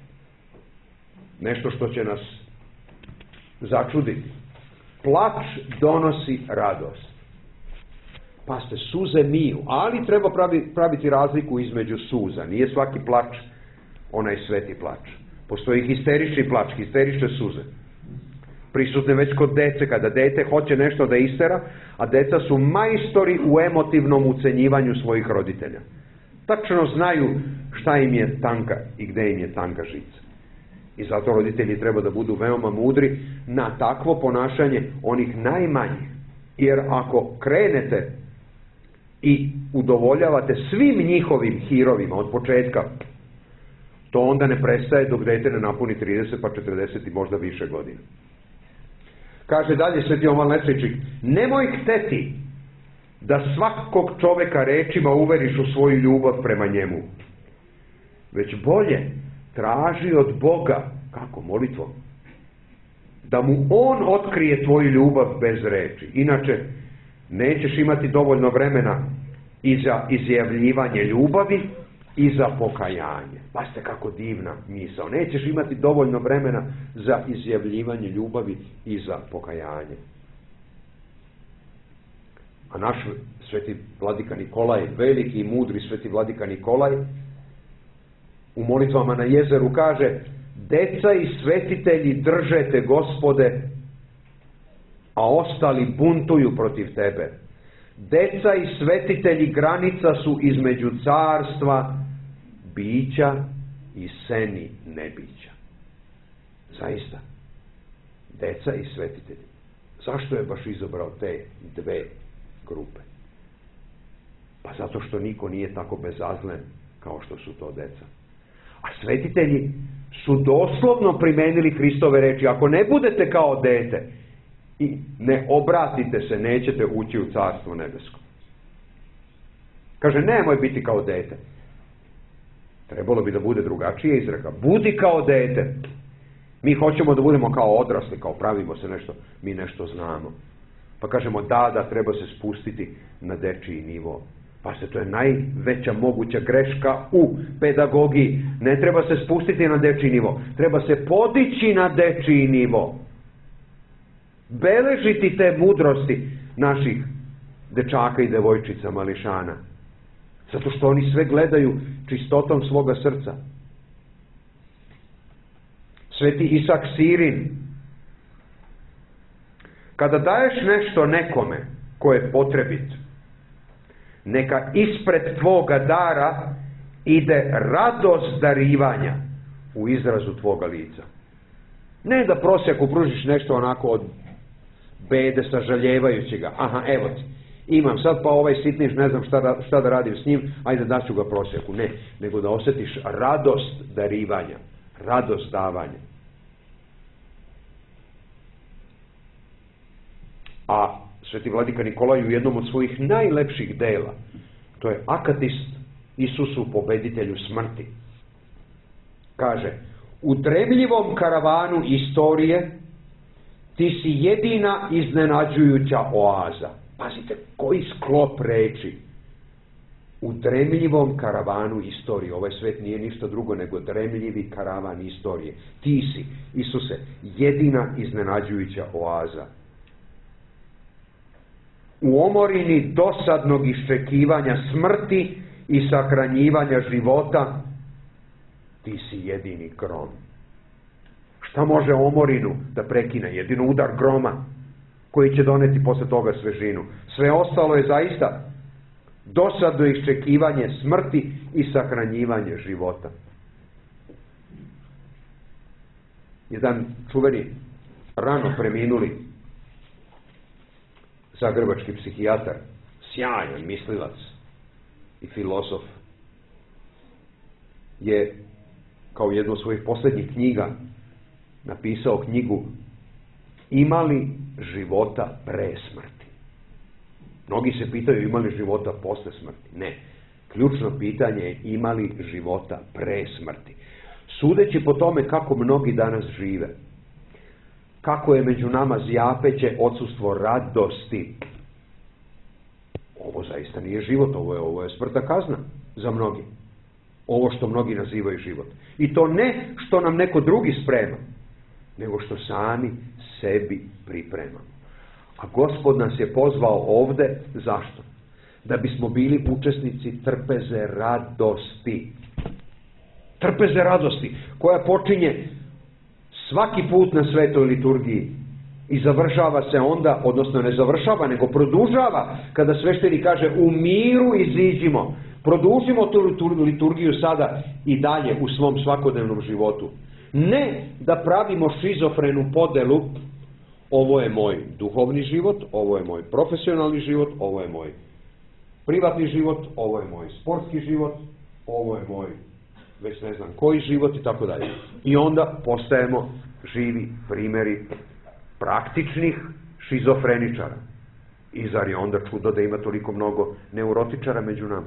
nešto što će nas začuditi. Plač donosi radost. Pa ste suze miju, ali treba praviti razliku između suza. Nije svaki plač onaj sveti plač. Postoji histerični plač, histerične suze. Prisutne već kod dece, kada dete hoće nešto da istera, a deca su majstori u emotivnom ucenjivanju svojih roditelja. Tačno znaju šta im je tanka i gde im je tanka žica. I zato roditelji treba da budu veoma mudri na takvo ponašanje onih najmanjih. Jer ako krenete i udovoljavate svim njihovim hirovima od početka, to onda ne prestaje dok dete ne napuni 30 pa 40 i možda više godina. Kaže dalje Sveti Jovan Lečičik, nemoj hteti da svakog čoveka rečima uveriš u svoju ljubav prema njemu, već bolje traži od Boga, kako, molitvom, da mu On otkrije tvoju ljubav bez reči. Inače, nećeš imati dovoljno vremena i za izjavljivanje ljubavi i za pokajanje. Pazite kako divna misao. Nećeš imati dovoljno vremena za izjavljivanje ljubavi i za pokajanje. A naš sveti vladika Nikolaj, veliki i mudri sveti vladika Nikolaj, u molitvama na jezeru kaže, deca i svetitelji držete, Gospode, a ostali buntuju protiv tebe. Deca i svetitelji granica su između carstva bića i seni nebića. Zaista, deca i svetitelji. Zašto je baš izabrao te dve grupe? Pa zato što niko nije tako bezazlen kao što su to deca. A svetitelji su doslovno primenili Hristove reči. Ako ne budete kao dete i ne obratite se, nećete ući u carstvo nebesko. Kaže, nemoj biti kao dete. Trebalo bi da bude drugačija izreka. Budi kao dete. Mi hoćemo da budemo kao odrasli, kao pravimo se nešto, mi nešto znamo. Pa kažemo, da, treba se spustiti na dečiji nivo. Pa se, to je najveća moguća greška u pedagogiji. Ne treba se spustiti na dečiji nivo. Treba se podići na dečiji nivo. Beležiti te mudrosti naših dečaka i devojčica, mališana. Zato što oni sve gledaju čistotom svoga srca. Sveti Isak Sirin, kada daješ nešto nekome ko je potrebit, neka ispred tvoga dara ide radost darivanja u izrazu tvoga lica. Ne da prosjaku pružiš nešto onako od bede, sažaljevajući ga. Aha, evo ti, imam sad pa ovaj sitniš, ne znam šta da radim s njim, ajde daću ga prosjaku. Ne, nego da osjetiš radost darivanja, radost davanja. A sveti vladika Nikolaj u jednom od svojih najlepših dela, to je akatist Isusu pobeditelju smrti, kaže, u dremljivom karavanu istorije ti si jedina iznenađujuća oaza. Pazite, koji sklop reči. U dremljivom karavanu istorije. Ovaj svet nije ništa drugo nego dremljivi karavan istorije. Ti si, Isuse, jedina iznenađujuća oaza. U omorini dosadnog iščekivanja smrti i sahranjivanja života, ti si jedini grom. Šta može omorinu da prekine? Jedino udar groma koji će doneti posle toga svežinu. Sve ostalo je zaista dosadno iščekivanje smrti i sahranjivanje života. Jedan čuveni, rano preminuli zagrebački psihijatar, sjajan mislilac i filozof, je kao jednu od svojih posljednjih knjiga napisao knjigu Ima li života pre smrti? Mnogi se pitaju ima li života posle smrti? Ne. Ključno pitanje je ima li života pre smrti. Sudeći po tome kako mnogi danas žive, kako je među nama zjapeće odsustvo radosti, ovo zaista nije život, ovo je smrtna kazna za mnogi. Ovo što mnogi nazivaju život. I to ne što nam neko drugi sprema, nego što sami sebi pripremamo. A Gospod nas je pozvao ovde, zašto? Da bismo bili učesnici trpeze radosti. Trpeze radosti, koja počinje svaki put na svetoj liturgiji i završava se onda, odnosno ne završava, nego produžava, kada sveštenik kaže u miru iziđimo. Produžimo tu liturgiju sada i dalje u svom svakodnevnom životu. Ne da pravimo šizofrenu podelu, ovo je moj duhovni život, ovo je moj profesionalni život, ovo je moj privatni život, ovo je moj sportski život, ovo je moj već ne znam koji život i tako dalje. I onda postajemo živi primjeri praktičnih šizofreničara. I zar je onda čudo da ima toliko mnogo neurotičara među nama?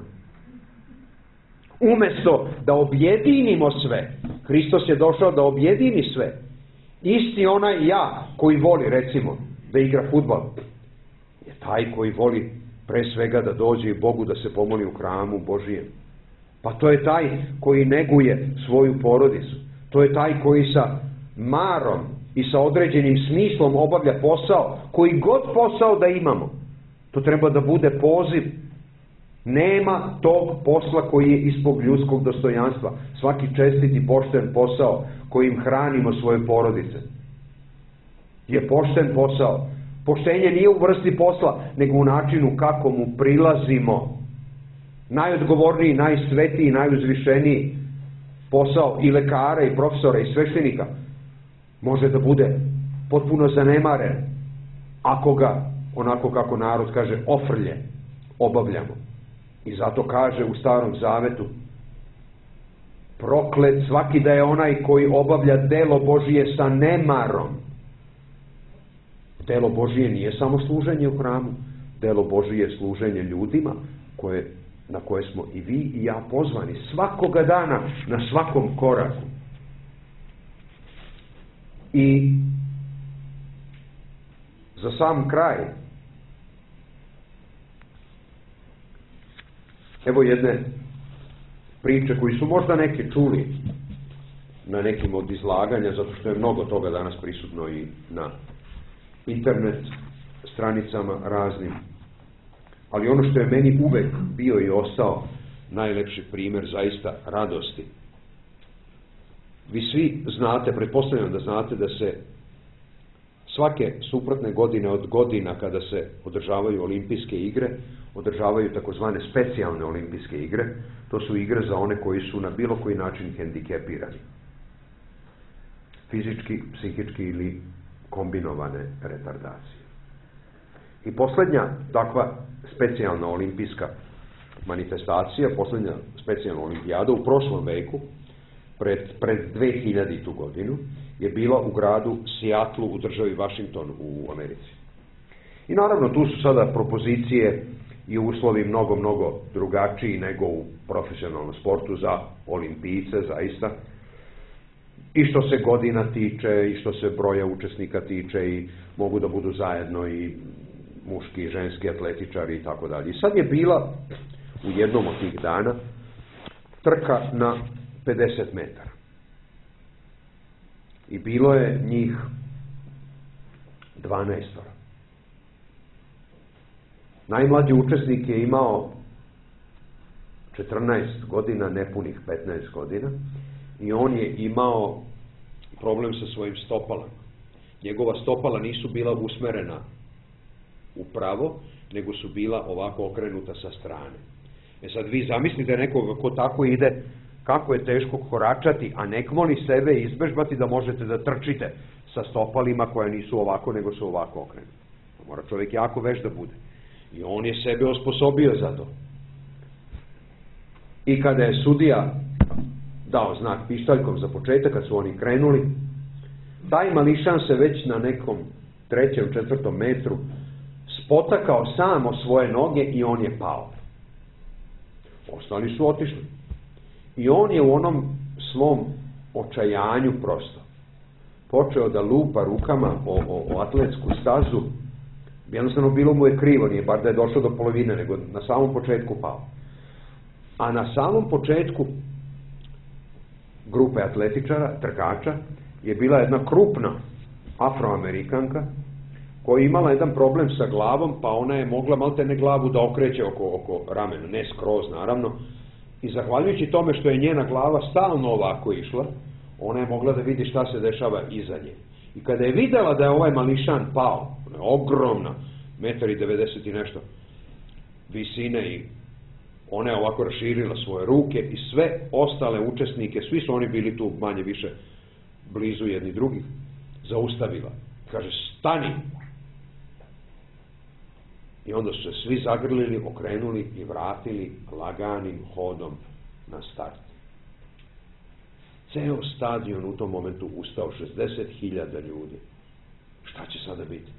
Umjesto da objedinimo sve, Hristos je došao da objedini sve. Isti onaj ja koji voli, recimo, da igra fudbal, je taj koji voli pre svega da dođe i Bogu da se pomoli u hramu Božijem. Pa to je taj koji neguje svoju porodicu. To je taj koji sa marom i sa određenim smislom obavlja posao, koji god posao da imamo. To treba da bude poziv. Nema tog posla koji je ispod ljudskog dostojanstva. Svaki čestit i pošten posao kojim hranimo svoje porodice je pošten posao. Poštenje nije u vrsti posla, nego u načinu kako mu prilazimo. Najodgovorniji, najsvetiji, najuzvišeniji posao i lekara i profesora i sveštenika može da bude potpuno zanemaren ako ga, onako kako narod kaže, ofrlje obavljamo. I zato kaže u Starom Zavetu: proklet svaki da je onaj koji obavlja delo Božije sa nemarom. Delo Božije nije samo služenje u hramu, delo Božije je služenje ljudima na koje smo i vi i ja pozvani svakoga dana, na svakom koraku. I za sam kraj, evo jedne priče koji su možda neki čuli na nekim od izlaganja, zato što je mnogo toga danas prisutno i na internet stranicama raznim. Ali ono što je meni uvek bio i ostao najlepši primjer zaista radosti. Vi svi znate, pretpostavljam da znate, da se svake suprotne godine od godina kada se održavaju olimpijske igre, održavaju takozvane specijalne olimpijske igre. To su igre za one koji su na bilo koji način hendikepirani. Fizički, psihički ili kombinovane retardacije. I posljednja takva specijalna olimpijska manifestacija, posljednja specijalna olimpijada u prošlom veku, pred 2000. godinu, je bila u gradu Seattlu u državi Washington u Americi. I naravno tu su sada propozicije i uslovi mnogo drugačiji nego u profesionalnom sportu za olimpijce, zaista. I što se godina tiče, i što se broja učesnika tiče, i mogu da budu zajedno i muški i ženski atletičari i tako dalje. I sad je bila u jednom od tih dana trka na 50 metara. I bilo je njih 12. Najmlađi učesnik je imao 14 godina, nepunih 15 godina, i on je imao problem sa svojim stopalama. Njegova stopala nisu bila usmerena upravo, nego su bila ovako okrenuta sa strane. Sad vi zamislite nekoga ko tako ide, kako je teško koračati, a nek moli sebe izbežbati da možete da trčite sa stopalima koja nisu ovako, nego su ovako okrenuta. Mora čovjek jako veš da bude. I on je sebe osposobio za to. I kada je sudija dao znak pištaljkom za početak, kad su oni krenuli, taj mališan se već na nekom 3. 4. metru spotakao sam o svoje noge i on je pao. Ostali su otišli. I on je u onom svom očajanju prosto počeo da lupa rukama o atletsku stazu. Jednostavno bilo mu je krivo, nije bar da je došao do polovine, nego na samom početku pao. A na samom početku grupe atletičara, trkača, je bila jedna krupna Afroamerikanka koja je imala jedan problem sa glavom, pa ona je mogla maltene glavu da okreće oko ramena, ne skroz naravno, i zahvaljujući tome što je njena glava stalno ovako išla, ona je mogla da vidi šta se dešava iza nje. I kada je videla da je ovaj mališan pao, ona je ogromna, 1,90 m i nešto visine, i ona je ovako raširila svoje ruke i sve ostale učesnike, svi su oni bili tu manje više blizu jedni drugih, zaustavila. Kaže, stani! I onda su se svi zagrlili, okrenuli i vratili laganim hodom na start. Ceo stadion u tom momentu ustao, 60.000 ljudi. Šta će sada biti?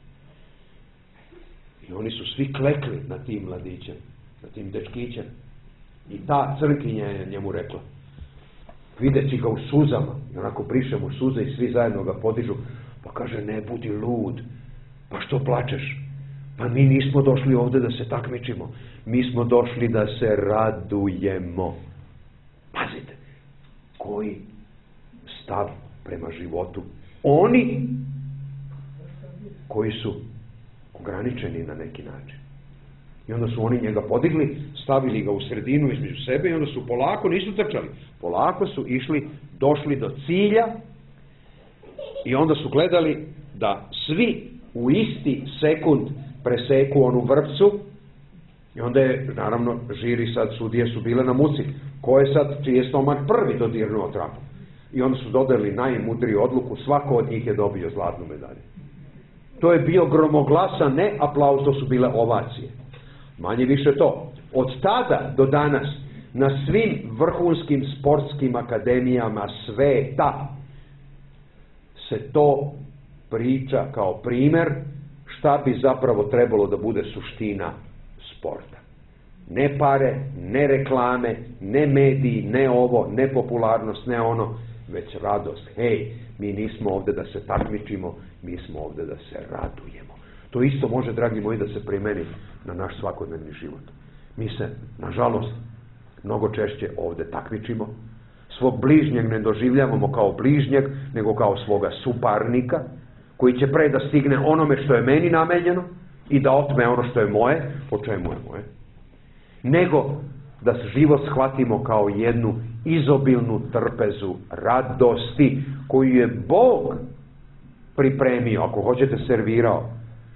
I oni su svi klekli na tim mladićem, na tim dečkićem. I ta crnkinja je njemu rekla, videći ga u suzama, i onako briše mu suze i svi zajedno ga podižu, pa kaže, ne budi lud, pa što plačeš? Pa mi nismo došli ovde da se takmičimo, mi smo došli da se radujemo. Pazite, koji stav prema životu. Oni koji su ograničeni na neki način. I onda su oni njega podigli, stavili ga u sredinu između sebe i onda su polako, nisu trčali, polako su išli, došli do cilja i onda su gledali da svi u isti sekund preseku onu vrpcu i onda je, naravno, žiri sad, sudije su bile na muci. Ko je sad, čiji je stomak prvi dodirnuo trapu? I onda su dodali najmudriju odluku, svako od njih je dobio zlatnu medalju. To je bio gromoglasan, ne aplauz, to su bile ovacije. Manje više to. Od tada do danas na svim vrhunskim sportskim akademijama sveta se to priča kao primer šta bi zapravo trebalo da bude suština sporta. Ne pare, ne reklame, ne mediji, ne ovo, ne popularnost, ne ono, već radost. Hej, mi nismo ovde da se takmičimo, mi smo ovde da se radujemo. To isto može, dragi moji, da se primeni na naš svakodnevni život. Mi se, nažalost, mnogo češće ovde takmičimo. Svog bližnjeg ne doživljavamo kao bližnjeg, nego kao svoga suparnika, koji će pre da stigne onome što je meni namenjeno i da otme ono što je moje, po čemu je moje. Nego da život shvatimo kao jednu izobilnu trpezu radosti koju je Bog pripremio, ako hoćete servirao.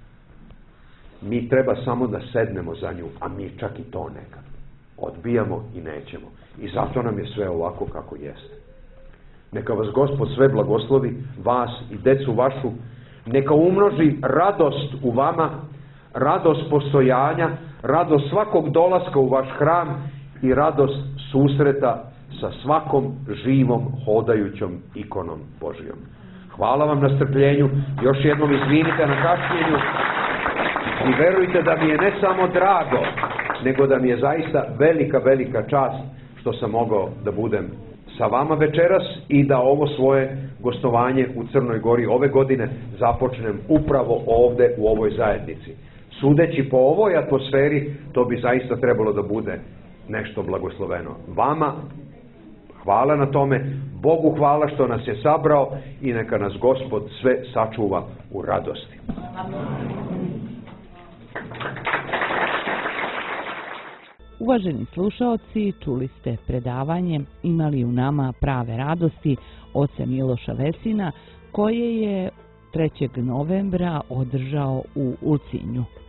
Mi treba samo da sednemo za nju, a mi čak i to nekad odbijamo i nećemo. I zato nam je sve ovako kako jeste. Neka vas Gospod sve blagoslovi, vas i decu vašu, neka umnoži radost u vama, radost postojanja, radost svakog dolaska u vaš hram i radost susreta sa svakom živom, hodajućom ikonom Božijom. Hvala vam na strpljenju, još jednom izvinite na kašnjenju i verujte da mi je ne samo drago, nego da mi je zaista velika, velika čast što sam mogao da budem sa vama večeras i da ovo svoje gostovanje u Crnoj Gori ove godine započnem upravo ovde u ovoj zajednici. Sudeći po ovoj atmosferi, to bi zaista trebalo da bude nešto blagosloveno. Vama hvala na tome, Bogu hvala što nas je sabrao i neka nas Gospod sve sačuva u radosti. Uvaženi slušaoci, čuli ste predavanje Imali u nama prave radosti oca Miloša Vesina, koje je 3. novembra održao u Ulcinju.